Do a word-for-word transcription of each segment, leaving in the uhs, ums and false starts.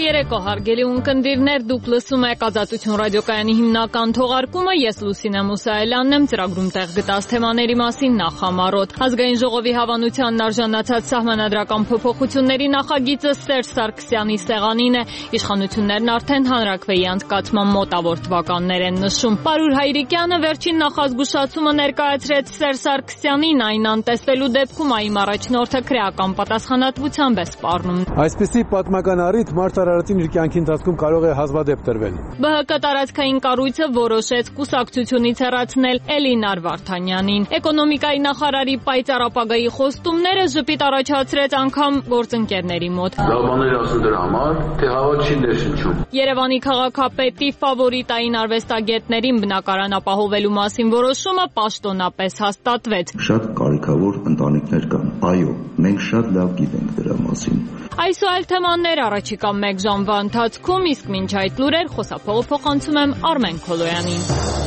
երեկո հարգելի ունկնդիրներ, դուք լսում եք Ազատություն ռադիոկայանի հիմնական թողարկումը, ես Լուսինե Մուսայելյանն եմ, ծրագրում տեղ գտած թեմաների մասին նախամարոտ։ Ազգային ժողովի հավանությանն արժանացած սահմանադրական փոփոխությունների նախագիծը Սերժ Սարգսյանի սեղանին է, իշխանություններն արդեն հանրաքվեի անցկացման մոտավոր թվականներ են նշում։ Պարուր Հայրիկյանը վերջին նախազգուշացումը ներկայացրեց Սերժ Սարգսյանին, այն անտեսվելու դեպքում ԱԻՄ առաջնորդը քրեական պատասխանատվությամբ է սպառնում։ Այսպիսի պատմական առիթ Մարդ Արարատին իր կյանքի ընթացքում կարող է հազվադեպ տրվել։ ԲՀԿ տարածքային կառույցը որոշեց կուսակցությունից հեռացնել Էլինար Վարդանյանին։ Էկոնոմիկայի նախարարի պայծառ ապագայի խոստումները ժպիտ առաջացրեց անգամ գործընկերների մոտ։ Լավաներ ասում դրա համար, թե հավատ չի ներշնչում։ Երևանի քաղաքապետի ֆավորիտային արվեստագետներին բնակարան ապահովելու մասին որոշումը պաշտոնապես հաստատվեց։ Շատ կարիքավոր ընտանիքներ կան։ Այո, մենք շատ լավ գիտենք դրա մասին։ Այս ու այլ թեմաներ առաջիկա մեկ ժամվա ընթացքում, իսկ մինչ այդ լուրեր խոսափողը փոխանցում եմ Արմեն Քոլոյանին։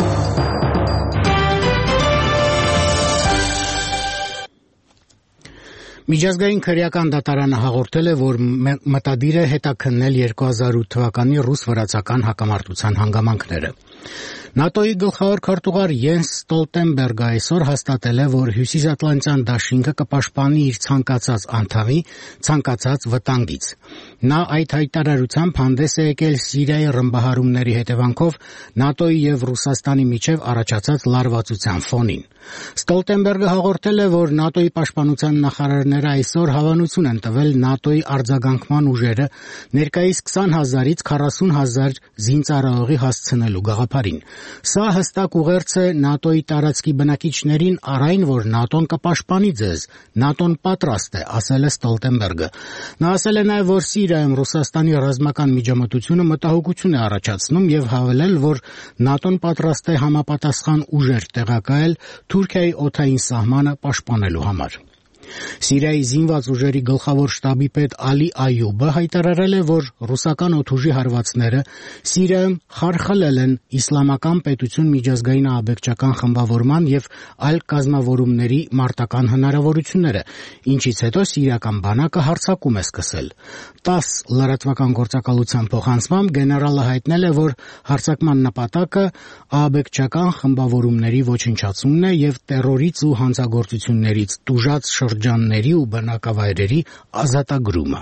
Միջազգային քրեական դատարանը հաղորդել է, որ մտադիր է հետաքննել երկու հազար ութ թվականի ռուս-վրացական հակամարտության հանգամանքները։ ՆԱՏՕ-ի գլխավոր քարտուղար Յենս Ստոլտենբերգը այսօր հաստատել է, որ Հյուսիսատլանտյան դաշինքը կպաշտպանի իր ցանկացած անդամի ցանկացած վտանգից։ Նա այդ հայտարարությամբ հանդես է եկել Սիրիայի ռմբահարումների հետևանքով ՆԱՏՕ-ի եւ Ռուսաստանի միջև առաջացած լարվածության ֆոնին։ Ստոլտենբերգը հաղորդել է, որ ՆԱՏՕ-ի պաշտպանության նախարարները այսօր հավանություն են տվել ՆԱՏՕ-ի արձագանքման ուժերը ներկայիս քսան հազարից քառասուն հազար զինծառայողի հասցնելու գաղափարին։ Սա հստակ ուղերձ է ՆԱՏՕ-ի տարածքի բնակիչներին առ այն, որ ՆԱՏՕ-ն կպաշտպանի ձեզ, ՆԱՏՕ-ն պատրաստ է, ասել է Ստոլտենբերգը։ Նա ասել է նաև, որ Սիրիայում Ռուսաստանի ռազմական միջամտությունը մտահոգություն է առաջացնում եւ հավելել, որ ՆԱՏՕ-ն պատրաստ է համապատասխան ուժեր տեղակայել Թուրքիայի օդային սահմանը պաշտպանելու համար։ Սիրիայի զինված ուժերի գլխավոր շտաբի պետ Ալի Այյուբը հայտարարել է, որ ռուսական օդուժի հարվածները Սիրիայում խարխլել են իսլամական պետություն միջազգային ահաբեկչական խմբավորման եւ այլ կազմավորումների մարտական հնարավորությունները, ինչից հետո սիրիական բանակը հարձակում է սկսել։ տասը լրատվական գործակալության փոխանցմամբ գեներալը հայտնել է, որ հարձակման նպատակը ահաբեկչական խմբավորումների ոչնչացումն է եւ տերորից ու հանցագործություններից տուժած շրջանների ու բնակավայրերի ազատագրումը։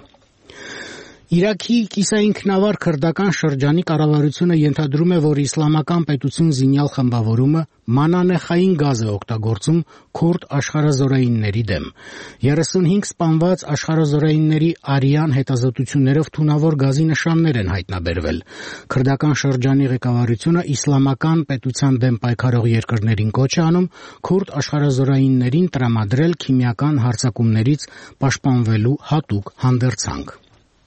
Իրաքի կիսաինքնավար քրդական շրջանի կառավարությունը ենթադրում է, որ իսլամական պետություն զինյալ խմբավորումը մանանեխային գազ է օգտագործում քուրդ աշխարհազորայինների դեմ։ երեսունհինգ սպանված աշխարհազորայինների արյան հետազոտություններով թունավոր գազի նշաններ են հայտնաբերվել։ Քրդական շրջանի ղեկավարությունը իսլամական պետության դեմ պայքարող երկրներին կոչ է անում քուրդ աշխարհազորայիններին տրամադրել քիմիական հարձակումներից պաշտպանվելու հատուկ հանդերձանք։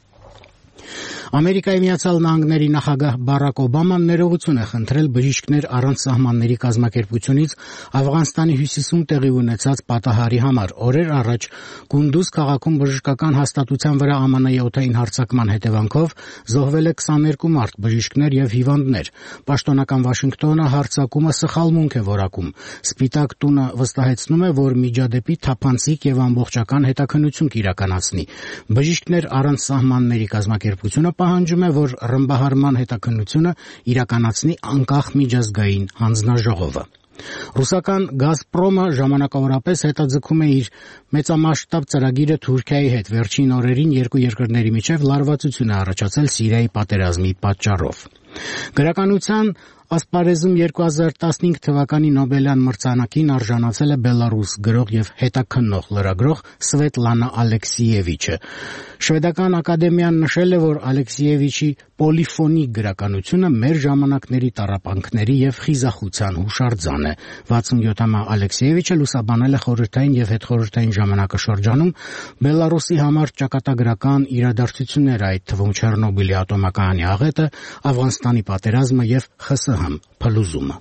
Ամերիկայի Միացյալ Նահանգների նախագահ Բարակ Օբաման ներողություն է խնդրել բժիշկներ առանց սահմանների կազմակերպությունից Աֆղանստանի հյուսիսում տեղի ունեցած պատահարի համար։ Օրեր առաջ Կունդուզ քաղաքում բժշկական հաստատության վրա ԱՄՆ-ի օդային հարձակման հետևանքով զոհվել է քսաներկու մարդ, բժիշկներ եւ հիվանդներ։ Պաշտոնական Վաշինգտոնը հարձակումը սխալմունք է որակում։ Սպիտակ տունը վստահեցնում է, որ միջադեպի թափանցիկ եւ ամբողջական հետաքննություն կիրականացնի։ Բժիշկներ առանց սահմանների կազմակերպությունը պահանջում է, որ ռմբահարման հետաքննությունը իրականացնի անկախ միջազգային հանձնաժողովը։ Ռուսական «Գազպրոմը» ժամանակավորապես հետաձգում է իր մեծամասշտաբ ծրագիրը Թուրքիայի հետ։ Վերջին օրերին երկու երկրների միջև լարվածություն է առաջացել Սիրիայի պատերազմի պատճառով։ Գրականության ասպարեզում երկու հազար տասնհինգ թվականի Նոբելյան մրցանակին արժանացել է Բելարուս գրող եւ հետաքննող լրագրող Սվետլանա Ալեքսիևիչը։ Շվեդական ակադեմիան նշել է, որ Ալեքսիևիչի պոլիֆոնիկ գրականությունը մեր ժամանակների տառապանքների եւ խիզախության հուշարձան է։ վաթսունյոթամյա Ալեքսիևիչը լուսաբանել է խորհրդային եւ հետխորհրդային ժամանակաշրջանում Բելարուսի համար ճակատագրական իրադարձությունները, այդ թվում Չեռնոբիլի ատոմակայանի աղետը, Աֆղանստանի պատերազմը եւ ԽՍՀՄ փլուզումը։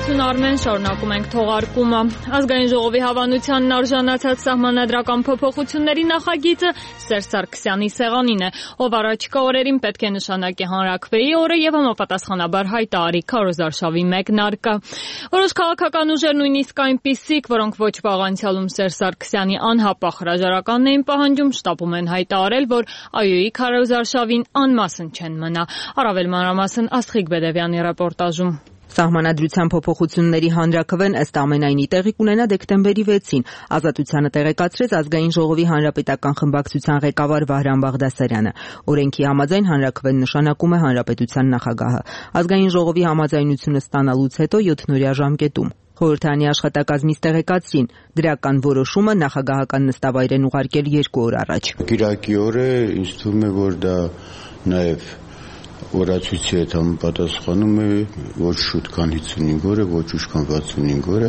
Շնորհակալություն Արմեն, շարունակում ենք թողարկումը։ Ազգային ժողովի հավանությանն արժանացած սահմանադրական փոփոխությունների նախագիծը Սերժ Սարգսյանի սեղանին է, ով առաջիկա օրերին պետք է նշանակի հանրաքվեի օրը եւ համապատասխանաբար հայտարարի քարոզարշավի մեկնարկը։ Որոշ քաղաքական ուժեր նույնիսկ այնպիսիք, որոնք ոչ վաղ անցյալում Սերժ Սարգսյանի անհապաղ հրաժարականն էին պահանջում, շտապում են հայտարարել, որ ԱՅՈ-ի քարոզարշավին անմասն չեն մնա։ Առավել մանրամասն Աստղիկ Բեդևյանի ռեպորտաժում։ Սահմանադրության փոփոխությունների հանրաքվեն ըստ ամենայնի տեղի կունենա դեկտեմբերի վեցին, Ազատությանը տեղեկացրեց Ազգային ժողովի հանրապետական խմբակցության ղեկավար Վահրամ Բաղդասարյանը։ Օրենքի համաձայն հանրաքվեն նշանակում է հանրապետության նախագահը։ Ազգային ժողովի համաձայնությունը ստանալուց հետո յոթնօրյա ժամկետում խորհրդարանի աշխատակազմից տեղեկացրին, դրական որոշումը նախագահական նստավայր են ուղարկել երկու օր առաջ։ Կիրակի օրը ինձ թվում է, որ դա նաև օրացույցի հետ համապատասխանում է ոչ շուտ քան հիսունհինգ օրը, ոչ ուշ քան վաթսունհինգ օրը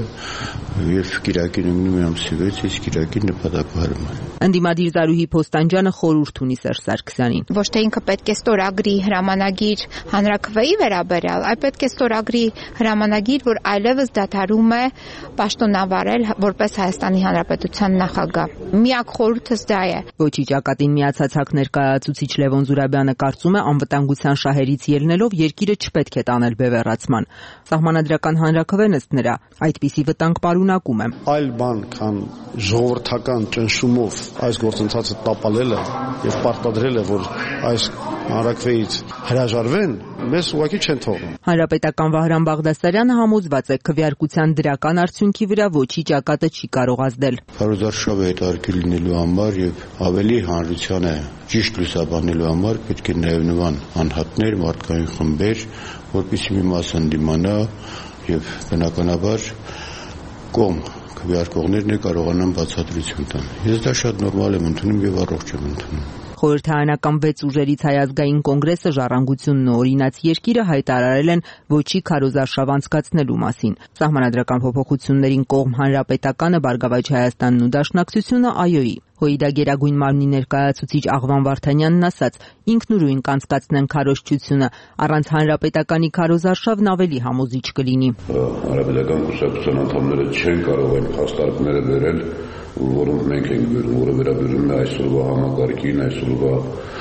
եւ կիրակին ընկնում է ամսի վեցը, իսկ կիրակին նպատակահարմար։ Ընդդիմադիր Զարուհի Փոստանջյանը խորհուրդ ունի Սերժ Սարգսյանին։ Ոչ թե ինքը պետք է ստորագրի հրամանագիր հանրաքվեի վերաբերյալ, այլ պետք է ստորագրի հրամանագիր, որ այլևս դադարում է պաշտոնավարել որպես Հայաստանի Հանրապետության նախագահ։ Միակ խորհուրդս դա է։ Ոչի ճակատին միացած ՀԱԿ ներկայացուցիչ Լևոն Զուրաբյանը կարծում է անվտանգության շահերից ելնելով երկիրը չպետք է տանել բևեռացման։ Սահմանադրական հանրաքվեն ըստ նրա այդպիսի վտանգ պարունակում է։ Այլ բան, քան ժողովրդական ճնշումով այս գործընթացը տապալելը եւ պարտադրելը, որ այս հանրաքվեից հրաժարվեն, մեզ ուղղակի չեն թողնում։ Հանրապետական Վահրամ Բաղդասարյանը համոզված է քվեարկության դրական արդյունքի վրա ոչի ճակատը չի կարող ազդել։ Քարոզարշավը հետարքի լինելու համար եւ ավելի հանրությանը ճիշտ լուսաբանելու համար պետք է նաեւ նման անհատներ, մարդկային խմբեր, որպեսզի մի մաս ընդդիմանա եւ բնականաբար կողմ քվեարկողներն կարողանան բացատրություն տան։ Ես դա շատ նորմալ եմ ընդունում եւ առողջ եմ ընդունում։ Խորհրդարանական վեց ուժերից Հայ ազգային կոնգրեսը, Ժառանգությունն ու Օրինաց երկիրը հայտարարել են ոչի քարոզարշավ անցկացնելու մասին։ Սահմանադրական փոփոխություններին կողմ Հանրապետականը, Բարգավաճ Հայաստանն ու Դաշնակցությունը ԱՅՈ-ի։ ՀՅԴ գերագույն մարմնի ներկայացուցիչ Աղվան Վարդանյանն ասաց, ինքնուրույն կանցկացնեն քարոզչությունը, առանց հանրապետականի քարոզարշավն ավելի համոզիչ կլինի։ Հանրապետական կուսակցության անդամները չեն կարող այն փաստարկները բերել, որոնք մենք ենք բերում, որը վերաբերում է այսօրվա համակարգին, այսօրվա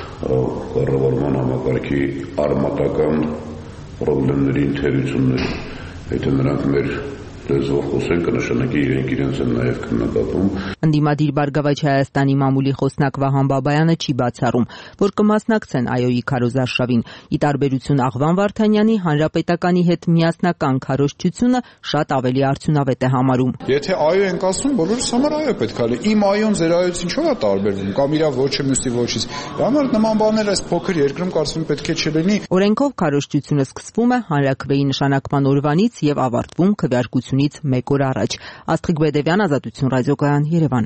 կառավարման համակարգի արմատական խնդիրներին, թերություններին։ Եթե նրանք մեր լեզվով խոսեն, կնշանակի իրենք իրենց են նաև քննադատում։ Ընդդիմադիր Բարգավաճ Հայաստանի մամուլի խոսնակ Վահան Բաբայանը չի բացառում, որ կմասնակցեն ԱՅՈ-ի քարոզարշավին։ Ի տարբերություն Աղվան Վարդանյանի, հանրապետականի հետ միասնական քարոզչությունը շատ ավելի արդյունավետ է համարում։ Եթե ԱՅՈ ենք ասում, բոլորս համար ԱՅՈ պետք է լինի։ Իմ ԱՅՈ-ն ձեր ԱՅՈ-ից ինչով է տարբերվում, կամ իրա ոչը մյուսի ոչից։ Դա համար նման բաներ այս փոքր երկրում կարծում պետք է չլինի։ Օրենքով քարոզչությունը սկսվում է հանրաքվեի նշանակման օրվանից եւ ավարտվում քվեարկությունից մեկ օր առաջ։ Աստղիկ Բեդևյան, Ազատություն ռադիոկայան, Երևան։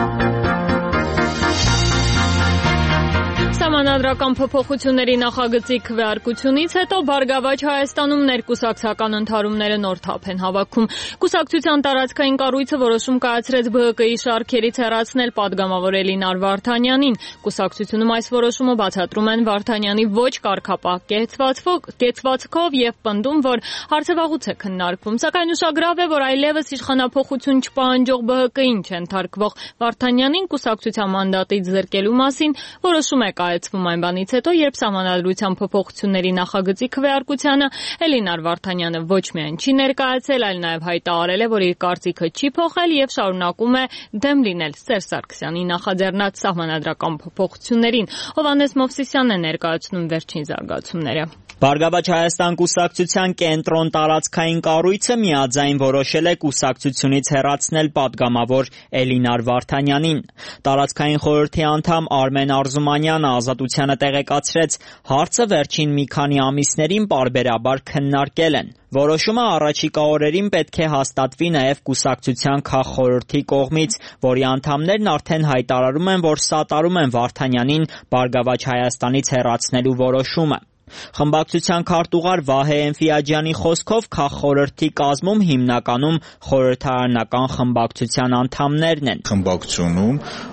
Սահմանադրական փոփոխությունների նախագծի քվեարկությունից հետո Բարգավաճ Հայաստանում ներկուսակցական ընդհարումները նոր թափ են հավաքում։ Կուսակցության տարածքային կառույցը որոշում կայացրեց ԲՀԿ-ի շարքերից հեռացնել падգամավոր Էլինար Վարդանյանին։ Կուսակցությունում այս որոշումը բացատրում են Վարդանյանի ոչ կարգապահ կեցվածքով եւ պնդում, որ հարցը վաղուց է քննարկվում։ Սակայն ուշագրավ է, որ այլևս իշխանափոխություն չպահանջող ԲՀԿ-ին չընթարկվող Վարդանյանին կուսակցության մանդատից զրկելու մասին որոշում է կայացվում այն բանից հետո, երբ Սահմանադրության փոփոխությունների նախագծի քվեարկությանը Էլինար Վարդանյանը ոչ միայն չի ներկայացել, այլ նաև հայտարարել է, որ իր կարծիքը չի փոխել եւ շարունակում է դեմ լինել Սերժ Սարգսյանի նախաձեռնած սահմանադրական փոփոխություններին։ Հովհաննես Մովսիսյանն է ներկայացնում վերջին զարգացումները։ Բարգավաճ Հայաստան կուսակցության կենտրոն տարածքային կառույցը միաձայն որոշել է կուսակցությունից հեռացնել падգամավոր Էլինար Վարդանյանին։ Տարածքային խորհրդի անդամ Արմեն Արզումանյանը Ազատությանը տեղեկացրեց, հարցը վերջին մի քանի ամիսներին պարբերաբար քննարկել են։ Որոշումը առաջիկա օրերին պետք է հաստատվի նաև կուսակցության քաղխորհրդի կողմից, որի անդամներն արդեն հայտարարում են, որ սատարում են Վարդանյանին Բարգավաճ Հայաստանից հեռացնելու որոշումը։ Խմբակցության քարտուղար Վահե Էնֆիաջյանի խոսքով քաղխորհրդի կազմում հիմնականում խորհրդարանական խմբակցության անդամներն են։ Խմբակցությունում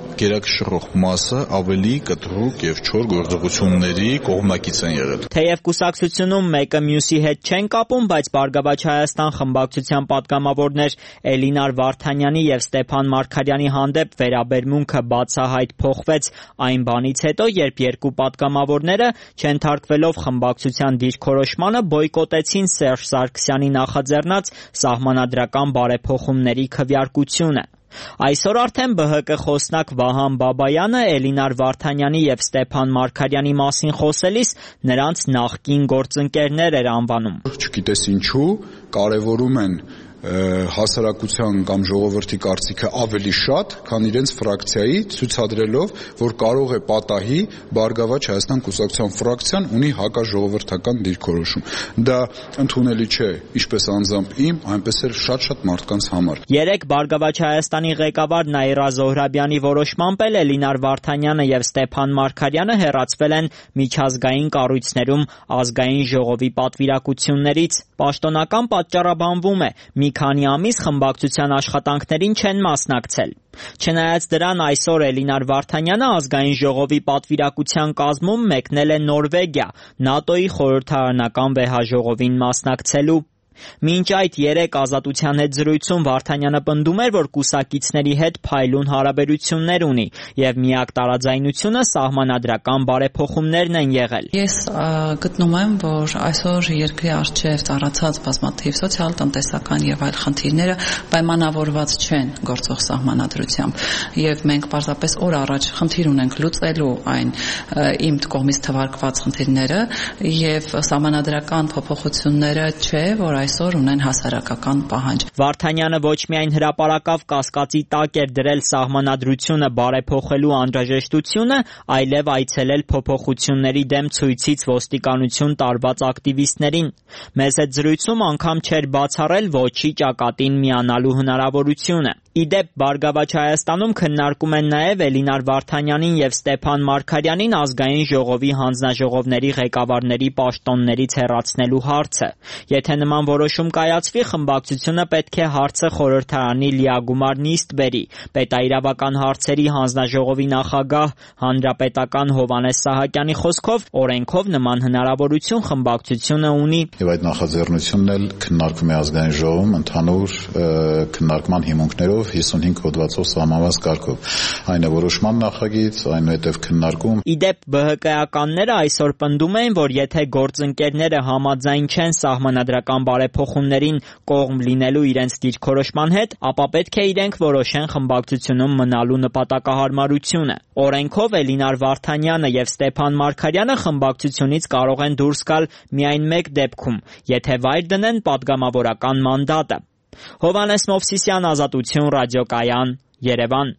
գերակշռող մասը ավելի կտրուկ եւ չոր գործողությունների կողմնակից են եղել։ Թեև կուսակցությունում մեկը մյուսի հետ չեն կապում, բայց Բարգավաճ Հայաստան խմբակցության պատգամավորներ Էլինար Վարդանյանի եւ Ստեփան Մարգարյանի հանդեպ վերաբերմունքը բացահայտ փոխվեց այն բանից հետո, երբ երկու պատգամավորները չընթարկվելով խմբակցության դիրքորոշմանը բոյկոտեցին Սերժ Սարգսյանի նախաձեռնած սահմանադրական բարեփոխումների քվեարկությունը։ Այսօր արդեն Բ Հ Կ խոսնակ Վահան Բաբայանը Էլինար Վարդանյանի եւ Ստեփան Մարգարյանի մասին խոսելիս նրանց նախկին գործընկերներ էր անվանում։ Չգիտես ինչու, կարևորում են հասարակության կամ ժողովրդի կարծիքը ավելի շատ, քան իրենց ֆրակցիայի, ցույցադրելով, որ կարող է պատահի Բարգավաճ Հայաստան կուսակցության ֆրակցիան ունի հակաժողովրդական դիրքորոշում։ Դա ընդունելի չէ, ինչպես անձամբ իմ, այնպես էլ շատ-շատ մարդկանց համար։ Երեք Բարգավաճ Հայաստանի ղեկավար Նաիրա Զոհրաբյանի որոշմամբ էլ Էլինար Վարդանյանը եւ Ստեփան Մարգարյանը հեռացվել են միջազգային կառույցներում ազգային ժողովի պատվիրակություններից։ Պաշտոնական պատճառաբանվում է՝ մի քանի ամիս խմբակցության աշխատանքներին չեն մասնակցել։ Չնայած դրան, այսօր Էլինար Վարդանյանը ազգային ժողովի պատվիրակության կազմում մեկնել է Նորվեգիա, ՆԱՏՕ-ի խորհրդարանական վեհաժողովին մասնակցելու։ Մինչ այդ երեք Ազատության հետ զրույցում Վարդանյանը պնդում էր, որ կուսակիցների հետ փայլուն հարաբերություններ ունի եւ միակ տարաձայնությունը սահմանադրական բարեփոխումներն են եղել։ Ես գտնում եմ, որ այսօր երկրի առջև ծառացած բազմաթիվ սոցիալ-տնտեսական եւ այլ խնդիրները պայմանավորված չեն գործող սահմանադրությամբ եւ մենք պարզապես օր առաջ խնդիր ունենք լուծելու այն իմ կողմից թվարկված խնդիրները եւ սահմանադրական փոփոխությունները չէ, որ այսօր ունեն հասարակական պահանջ։ Վարդանյանը ոչ միայն հրապարակավ կասկածի տակ էր դրել սահմանադրությունը բարեփոխելու անհրաժեշտությունը, այլև այցելել փոփոխությունների դեմ ցույցից ոստիկանություն տարված ակտիվիստներին։ Մեզ հետ զրույցում անգամ չէր բացառել ոչի ճակատին միանալու հնարավորությունը։ Իդեպ Բարգավաճ Հայաստանում քննարկում են նաև Էլինար Վարդանյանին եւ Ստեփան Մարգարյանին ազգային ժողովի հանձնաժողովների ղեկավարների պաշտոններից հեռացնելու հարցը։ Եթե նման որոշում կայացվի, խմբակցությունը պետք է հարցը խորհրդարանի լիագումար նիստ բերի։ Պետաիրավական հարցերի հանձնաժողովի նախագահ հանրապետական Հովհաննես Սահակյանի խոսքով օրենքով նման հնարավորություն խմբակցությունը ունի։ Եվ այդ նախաձեռնությունն էլ քննարկվում է ազգային ժողովում ընդհանուր քննարկման հիմունքներով հիսունհինգ հոդվածով սահմանված կարգով։ Այն է որոշման նախագիծ, այնուհետև քննարկում։ Իդեպ Բ Հ Կ-ականները այսօր պնդում են, որ եթե գործընկերները համաձայն չեն սահմանադրական բարեփոխումներին կողմ լինելու իրենց դիրքորոշման հետ, ապա պետք է իրենք որոշեն խմբակցությունում մնալու նպատակահարմարությունը։ Օրենքով Էլինար Վարդանյանը եւ Ստեփան Մարգարյանը խմբակցությունից կարող են դուրս գալ միայն մեկ դեպքում, եթե վայր դնեն պատգամավորական մանդատը։ Հովհաննես Մովսիսյան, Ազատություն, ռադիոկայան, Երևան։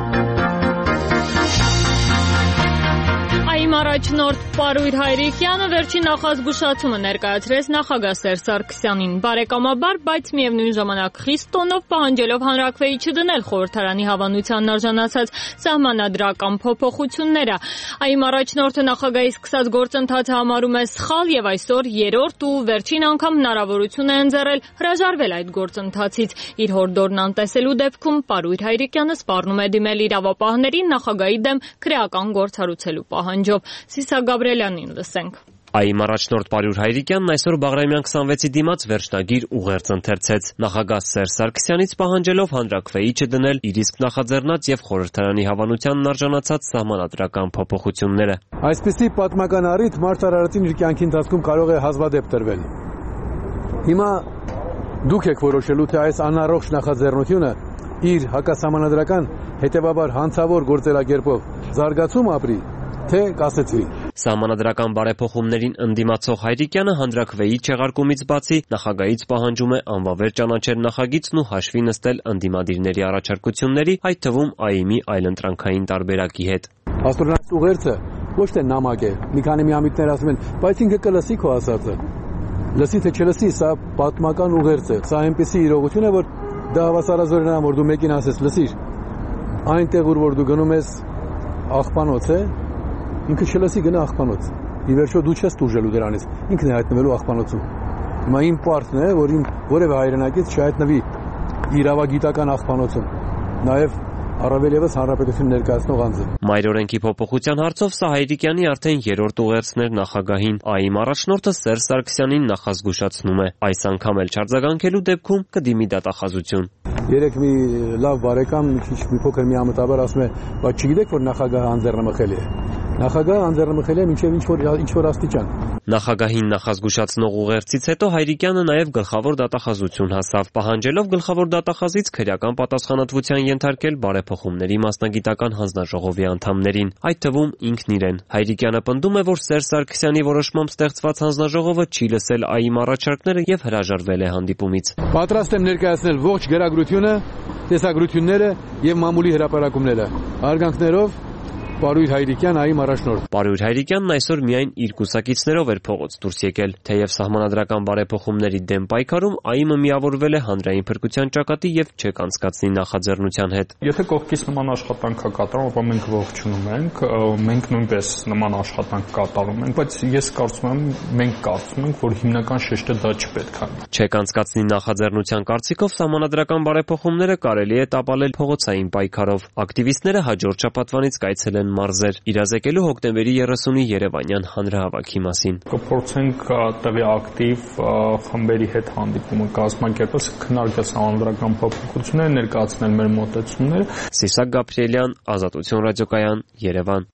Այ առաջնորդ Պարույր Հայրիկյանը վերջին նախազգուշացումը ներկայացրեց նախագահ Սերժ Սարգսյանին։ Բարեկամաբար, բայց միևնույն ժամանակ խիստ տոնով պահանջելով հանրաքվեի չդնել խորհրդարանի հավանությանն արժանացած սահմանադրական փոփոխությունները։ Այ առաջնորդը նախագահի սկսած գործընթացը համարում է սխալ եւ այսօր երրորդ ու վերջին անգամ հնարավորություն է ընձեռել հրաժարվել այդ գործընթացից։ Իր հորդորն անտեսելու դեպքում Պարույր Հայրիկյանը սպառնում է դիմել իրավապահներին նախագահի դեմ քրեական գործ հարուցելու պահանջով։ Սիսա Գաբրելյանին լսենք։ Այ առաջնորդ Պարույր Հայրիկյանն այսօր Բաղրամյան քսանվեցի դիմաց վերջնագիր ուղերձ ընթերցեց։ Նախագահ Սերժ Սարգսյանից պահանջելով հանրաքվեի չդնել իր իսկ նախաձեռնած եւ խորհրդարանի հավանությանն արժանացած սահմանադրական փոփոխությունները։ Այսպիսի պատմական առիթ մարդ արարածին իր կյանքի ընթացքում կարող է հազվադեպ տրվել։ Հիմա դուք եք որոշելու, թե այս անառողջ նախաձեռնությունը իր հակասահմանադրական հետեւաբար հանցավոր գործելակերպով զարգացում ապրի, թե կասեցվի։ Սահմանադրական բարեփոխումներին ընդդիմացող Հայրիկյանը հանրաքվեի չեղարկումից բացի նախագահից պահանջում է անվավեր ճանաչել նախագիծն ու հաշվի նստել ընդդիմադիրների առաջարկությունների, այդ թվում Ա Ի Էմ-ի այլընտրանքային տարբերակի հետ։ Աստորնած ուղերձը ոչ թե նամակ է, մի քանի միամիտներ ասում են, բայց ինքը կլսի քո ասածը։ Լսի թե չլսի, սա պատմական ուղերձ է։ Սա այնպիսի իրողություն է, որ դա հավասարազոր է, որ դու մեկին ասես, լսիր, այնտեղ որ դու գնում ես աղբանոց է, ինքը չլսի գնա աղբանոց։ Ի վերջո դու չես տուժելու դրանից, ինքն է հայտնվելու աղբանոցում։ Հիմա իմ պարտն է, որ իմ որևէ հայրենակից չհայտնվի իրավագիտական աղբանոցում։ Նաև առավել եւս հանրապետություն ներկայացնող անձը։ Մայրօրենքի փոփոխության հարցով սա Հայրիկյանի արդեն երրորդ ուղերձն էր նախագահին։ ԱԻ-մ առաջնորդը Սերժ Սարգսյանին նախազգուշացնում է, այս անգամ էլ չարձագանքելու դեպքում կդիմի դատախազություն։ Երեք մի լավ բարեկամ մի փոքր միամտաբար ասում է, բայց չգիտեք որ նախագահը անձեռնմխելի է։ Նախագահը անձեռնմխելի է մինչև ինչ որ ինչ որ աստիճան։ Նախագահին նախազգուշացնող ուղերձից հետո Հայրիկյանը նաև գլխավոր դատախազություն հասավ, պահանջելով գլխավոր դատախազից քրեական պատասխանատվության ենթարկել բարեփոխումների մասնագիտական հանձնաժողովի անդամներին, այդ թվում ինքն իրեն։ Հայրիկյանը պնդում է, որ Սերժ Սարգսյանի որոշմամբ ստեղծված հանձնաժողովը չի լսել ԱԻ-մ առաջարկները եւ հրաժարվել է հանդիպումից։ Պատրաստ եմ ներկայացնել ողջ գերագրությունը, տեսագրությունները եւ մամուլի հրապարակումները։ Արգանքներով Պարույր Հայրիկյան ԱԻ-մ առաջնորդ։ Պարույր Հայրիկյանն այսօր միայն իր կուսակիցներով էր փողոց դուրս եկել, թեև սահմանադրական բարեփոխումների դեմ պայքարում ԱԻ-ը միավորվել է հանրային փրկության ճակատի եւ չեք անցկացնի նախաձեռնության հետ։ Եթե կողքից նման աշխատանք կա կատարում, ապա մենք ողջունում ենք, մենք նույնպես նման աշխատանք կատարում ենք, բայց ես կարծում եմ, մենք կարծում ենք, որ հիմնական շեշտը դա չպետք է։ Չեք անցկացնի նախաձեռնության կարծիքով սահմանադրական բարեփոխումները կարելի է տապալել փողոցային պայքարով։ Ակտիվիստները հաջորդ շաբաթվանից կայցելեն մարզեր, իրազեկելու հոկտեմբերի երեսունի Երևանյան հանրահավաքի մասին։ Կփորձենք տեղի ակտիվ խմբերի հետ հանդիպումը կազմակերպել, քննարկել սահմանադրական փոփոխությունները, ներկայացնել մեր մոտեցումները։ Սիսակ Գաբրիելյան, Ազատություն ռադիոկայան, Երևան։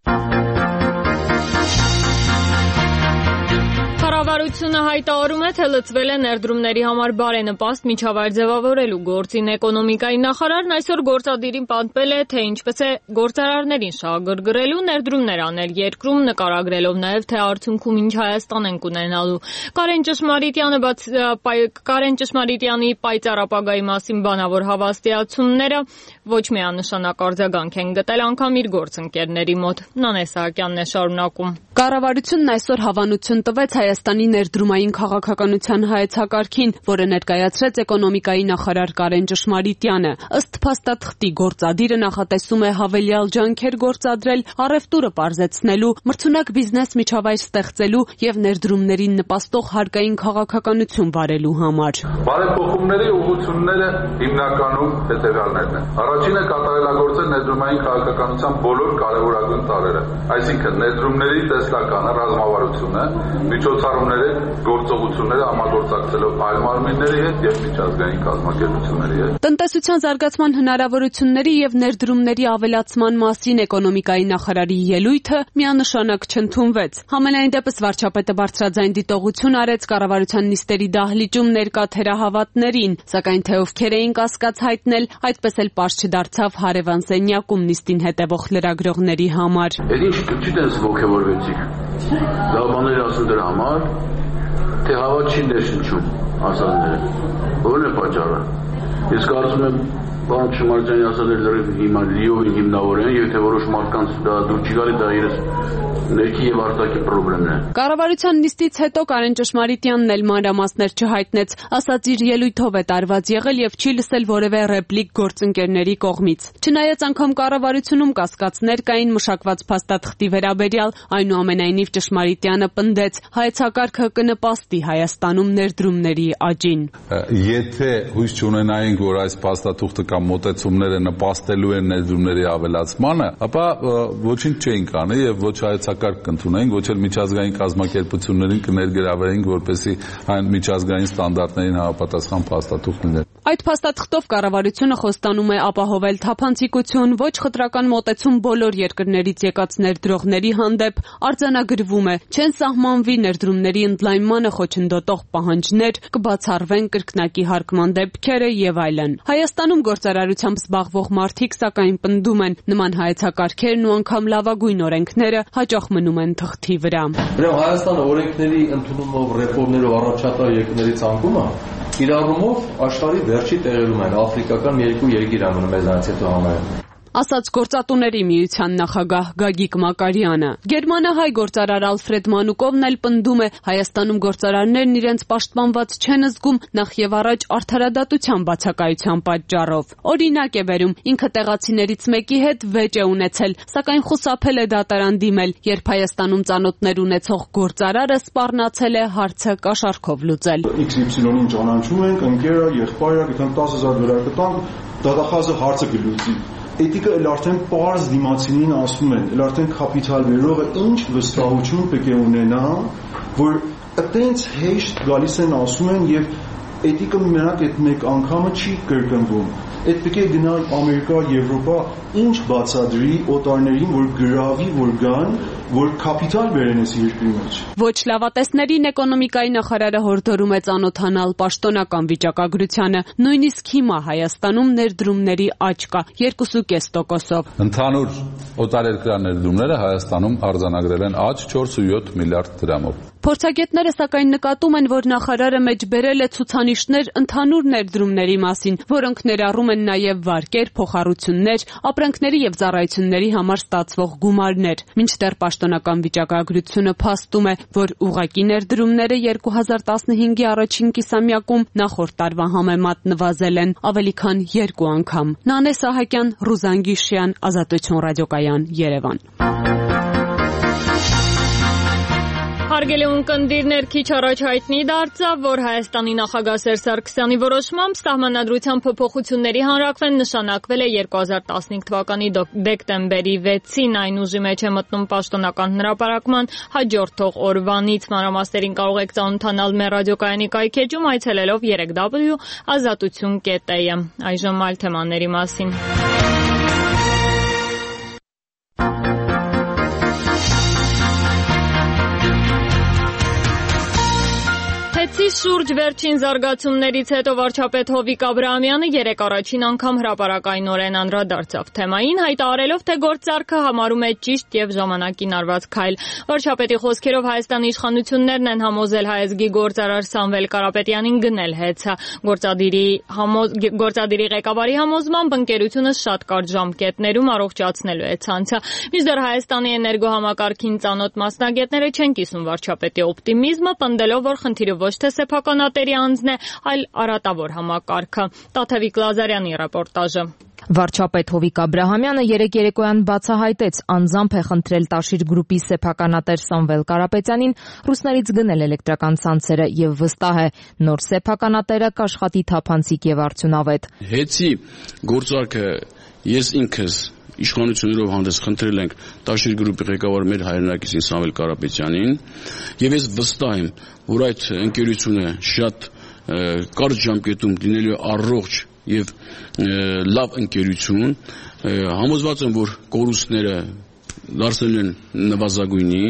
Կառավարությունը հայտարարում է, թե լծվել է ներդրումների համար բարենպաստ միջավայր ձևավորելու գործին։ Էկոնոմիկայի նախարարն այսօր գործադիրին պատմել է, թե ինչպես է գործարարներին շահագրգռելու ներդրումներ անել երկրում, նկարագրելով նաև, թե արդյունքում ինչ Հայաստան են կունենալու։ Կարեն Ճշմարիտյանը Կարեն Ճշմարիտյանի պայծառ ապագայի մասին բանավոր հավաստիացումները ոչ միանշանակ արձագանք են գտել անգամ իր գործընկերների մոտ։ Նանե Սահակյանն է շարունակում։ Կառավարությունն այսօր հավանություն տվեց Հայաստանի ներդրումային քաղաքականության հայեցակարգին, որը ներկայացրեց էկոնոմիկայի նախարար Կարեն Ճշմարիտյանը։ Ըստ փաստաթղթի գործադիրը նախատեսում է հավելյալ ջանքեր գործադրել առևտուրը պարզեցնելու, մրցունակ բիզնես միջավայր ստեղծելու եւ ներդրումներին նպաստող հարկային քաղաքականություն վարելու համար։ Բարեփոխումների ուղղությունները հիմնականում հետևյալներն են։ Առաջինը կատարելագործել ներդրումային քաղաքականության բոլոր կարևորագույն տարրերը, այսինքն ներդրումների տեսլականը, ռազմավարությունը, միջոցառումների գործողությունները համագործակցելով այլ մարմինների հետ եւ միջազգային կազմակերպությունների հետ։ Տնտեսության զարգացման հնարավորությունների եւ ներդրումների ավելացման մասին էկոնոմիկայի նախարարի ելույթը միանշանակ չընդունվեց։ Համենայն դեպս վարչապետը բարձրաձայն դիտողություն արեց կառավարության նիստերի դահլիճում ներկա թերահավատներին, սակայն թե ովքեր էին կասկած հայտնել, այդպես էլ պարզ չդարձավ հարևան սենյակում նիստին հետևող լրագրողների համար։ Այդ ինչ չտես ողջավորվեցիք։ Լավ բաներ ասում դրա համար, թե հավատ չի ներշնչում ասածները։ Ո՞րն է պատճառը։ Ես կարծում եմ Պարոն Ճշմարիտյանի ասածները հիմա լիովին հիմնավոր են, եւ թե որոշ մարդկանց դա դուր չի գալի, դա իրենց ներքի եւ արտաքին խնդիրն է։ Կառավարության նիստից հետո Կարեն Ճշմարիտյանն էլ մանրամասներ չհայտնեց, ասաց իր ելույթով է տարված եղել եւ չի լսել որևէ ռեպլիկ գործընկերների կողմից։ Չնայած անգամ կառավարությունում կասկածներ կային մշակված փաստաթղթի վերաբերյալ, այնուամենայնիվ Ճշմարիտյանը պնդեց, հայեցակարգը կնպաստի Հայաստանում ներդրումների աճին։ Եթե հույս չունենայինք, որ այս փաստաթուղթը կամ մոտեցումները նպաստելու են ներդրումների ավելացմանը, ապա ոչինչ չէինք անի եւ ոչ հայեցակարգ կընդունենք, ոչ էլ միջազգային կազմակերպություններին կներգրավեինք, որպեսզի այն միջազգային ստանդարտներին համապատասխան փաստաթուղթ լիներ։ Այդ փաստաթղթով կառավարությունը խոստանում է ապահովել թափանցիկություն, ոչ խտրական մոտեցում բոլոր երկրներից եկած ներդրողների հանդեպ, արձանագրվում է, չեն սահմանվի ներդրումների ընդլայնմանը խոչընդոտող պահանջներ, կբացառվեն կրկնակի հարկման դեպքերը եւ այլն։ Հայաստանում գործարարությամբ զբաղվող մարդիկ սակայն պնդում են, նման հայեցակարգերն ու անգամ լավագույն օրենքները հաճախ մնում են թղթի վրա։ Ուրեմն Հայաստանը օրենքների ընդունումով, ռեֆորմներով առաջատար երկրների ցանկում է, իր առումով աշխարհի վերջի տեղերում են, աֆրիկական մի երկու երկիր է մնում մեզանից հետո համարյա։ Ասաց Գործատուների միության նախագահ Գագիկ Մակարյանը։ Գերմանահայ գործարար Ալֆրեդ Մանուկովն էլ պնդում է, Հայաստանում գործարարներն իրենց պաշտպանված չեն զգում նախ եւ առաջ արդարադատության բացակայության պատճառով։ Օրինակ է բերում, ինքը տեղացիներից մեկի հետ վեճ է ունեցել, սակայն խուսափել է դատարան դիմել, երբ Հայաստանում ծանոթներ ունեցող գործարարը սպառնացել է հարցը կաշառքով լուծել։ X Y-ին ճանաչում ենք, ընկերը, եղբայրը, գտան տասը հազար դոլար կտանք, դատախազը հարցը կլուծի։ Էդիկը էլ արդեն պարզ դիմացինին ասում են, էլ արդեն կապիտալ վերողը ինչ վստահություն պետք է ունենա, որ այտենց հեշտ գալիս են ասում են եւ էդիկը մենակ այդ մեկ անգամը չի կրկնվում։ Այդ պետք է գնա Ամերիկա, Եվրոպա, ինչ բացադրի օտարներին, որ գրավի, որ գան, որ կապիտալ բերեն այս երկրի մեջ։ Ոչ լավատեսներին էկոնոմիկայի նախարարը հորդորում է ծանոթանալ պաշտոնական վիճակագրությանը, նույնիսկ հիմա Հայաստանում ներդրումների աճ կա երկու կես տոկոսով։ Ընդհանուր օտարերկրյա ներդրումները Հայաստանում արձանագրել են աճ չորս կόμμα յոթ միլիարդ դրամով։ Փորձագետները սակայն նկատում են, որ նախարարը մեջբերել է ցուցանիշներ ընդհանուր ներդրումների մասին, որոնք ներառում են նաև վարկեր, փոխառություններ, ապրանքների եւ ծառայությունների համար ստացվող գումարներ։ Մինչդեռ պաշտոնական վիճակագրությունը փաստում է, որ ուղղակի ներդրումները երկու հազար տասնհինգի առաջին կիսամյակում նախորդ տարվա համեմատ նվազել են ավելի քան երկու անգամ։ Նանե Սահակյան, Ռուզան Գիշյան, Ազատություն ռադիոկայան, Երևան։ Հարգելի ունկնդիրներ, քիչ առաջ հայտնի դարձավ, որ Հայաստանի նախագահ Սերժ Սարգսյանի որոշմամբ Սահմանադրության փոփոխությունների հանրաքվեն նշանակվել է երկու հազար տասնհինգ թվականի դեկտեմբերի վեցին, այն ուժի մեջ է մտնում պաշտոնական հրապարակման հաջորդող օրվանից։ Մանրամասներին կարող եք ծանոթանալ մեր ռադիոկայանի կայքեջում այցելելով երեք դաբլյու ազատություն կետ է ը։ Այժմ այլ թեմաների մասին։ Հեցի շուրջ վերջին զարգացումներից հետո վարչապետ Հովիկ Աբրահամյանը երեկ առաջին անգամ հրապարակայնորեն անդրադարձավ թեմային, հայտարարելով, թե գործարքը համարում է ճիշտ եւ ժամանակին արված քայլ։ Վարչապետի խոսքերով Հայաստանի իշխանություններն են համոզել հայազգի գործարար Սամվել Կարապետյանին գնել հեծը։ Գործադիրի գործադիրի ղեկավարի համոզմամբ ընկերությունը շատ կարճ ժամկետներում առողջացնելու է ցանցը։ Մինչդեռ Հայաստանի էներգոհամակարգին ծանոթ մասնագետները չեն կիսում վարչապետի օպտիմիզմը, պնդելով, որ խնդիրը ոչ թե սեփականատերի անձն է, այլ արատավոր համակարգը։ Տաթևիկ Լազարյանի ռեպորտաժը։ Վարչապետ Հովիկ Աբրահամյանը երեկ երեկոյան բացահայտեց, անձամբ է խնդրել Տաշիր գրուպի սեփականատեր Սամվել Կարապետյանին ռուսներից գնել էլեկտրական ցանցերը եւ վստահ է, նոր սեփականատերը կաշխատի թափանցիկ եւ արդյունավետ։ Հեցի գործարքը ես ինքս իշխանություններով հանդես խնդրել ենք Տաշիր գրուպի ղեկավար մեր հայրենակիցին Սամվել Կարապետյանին եւ ես վստահ եմ, որ այդ ընկերությունը շատ կարճ ժամկետում լինելու է առողջ եւ լավ ընկերություն, համոզված եմ, որ կորուստները դարձել են նվազագույնի,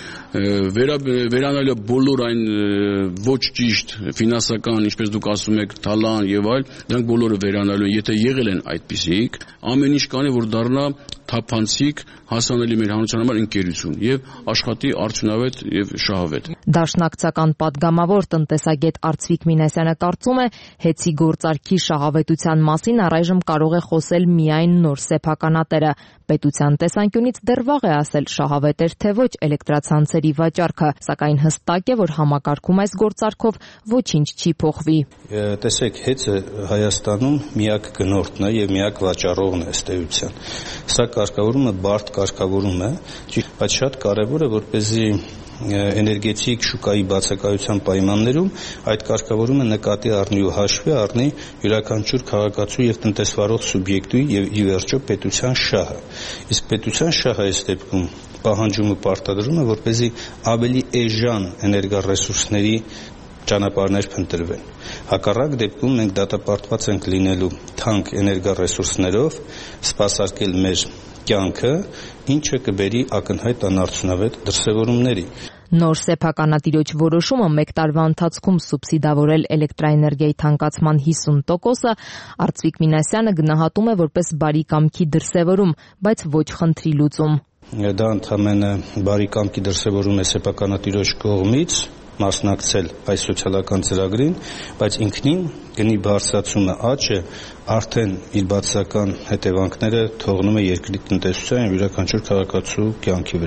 վերանալու բոլոր այն ոչ ճիշտ ֆինանսական, ինչպես դուք ասում եք, թալան եւ այլ, դրանք բոլորը վերանալու են, եթե եղել են այդպիսիք, ամեն ինչ կանի, որ դառնա թափանցիկ հասանելի մեր հանրության համար ընկերություն եւ աշխատի արդյունավետ եւ շահավետ։ Դաշնակցական падգամավոր տնտեսագետ Արծվիկ Մինասյանը կարծում է, հեցի գործարքի շահավետության մասին առայժմ կարող է խոսել միայն նոր սեփականատերը։ Պետության տեսանկյունից դեռ վաղ է ասել շահավետ էր թե ոչ էլեկտրացանցերի վաճառքը, սակայն հստակ է, որ համակարգում այս գործարքով ոչինչ չի փոխվի։ Տեսեք, հեծը Հայաստանում միակ գնորդն է եւ միակ վաճառողն է ըստ էության։ Սա կարգավորումը բարդ կարգավորում է, բայց շատ կարևոր է, որպեսզի էներգետիկ շուկայի բացակայության պայմաններում այդ կարգավորումը նկատի առնի ու հաշվի առնի յուրաքանչյուր քաղաքացու եւ տնտեսվարող սուբյեկտի եւ ի վերջո պետության շահը։ Իսկ պետության շահը այս դեպքում պահանջում ու պարտադրում է, որպեսզի ավելի էժան էներգառեսուրսների ճանապարհներ փնտրվեն։ Հակառակ դեպքում մենք դատապարտված ենք լինելու թանկ էներգառեսուրսներով սպասարկել մեր կյանքը, ինչը կբերի ակնհայտ անարդյունավետ դրսևորումների։ Նոր սեփականատիրոջ որոշումը մեկ տարվա ընթացքում սուբսիդավորել էլեկտրաէներգիայի թանկացման հիսուն տոկոսը Արծվիկ Մինասյանը գնահատում է որպես բարի կամքի դրսևորում, բայց ոչ խնդրի լուծում։ Դա ընդհանրապես բարի կամքի դրսևորում է սեփականատիրոջ կողմից մասնակցել այս սոցիալական ծրագրին, բայց ինքնին գնի բարձրացումը աճը արդեն իր բացասական հետևանքները թողնում է երկրի տնտեսության եւ յուրաքանչյուր քաղաքացու կյանքի վրա։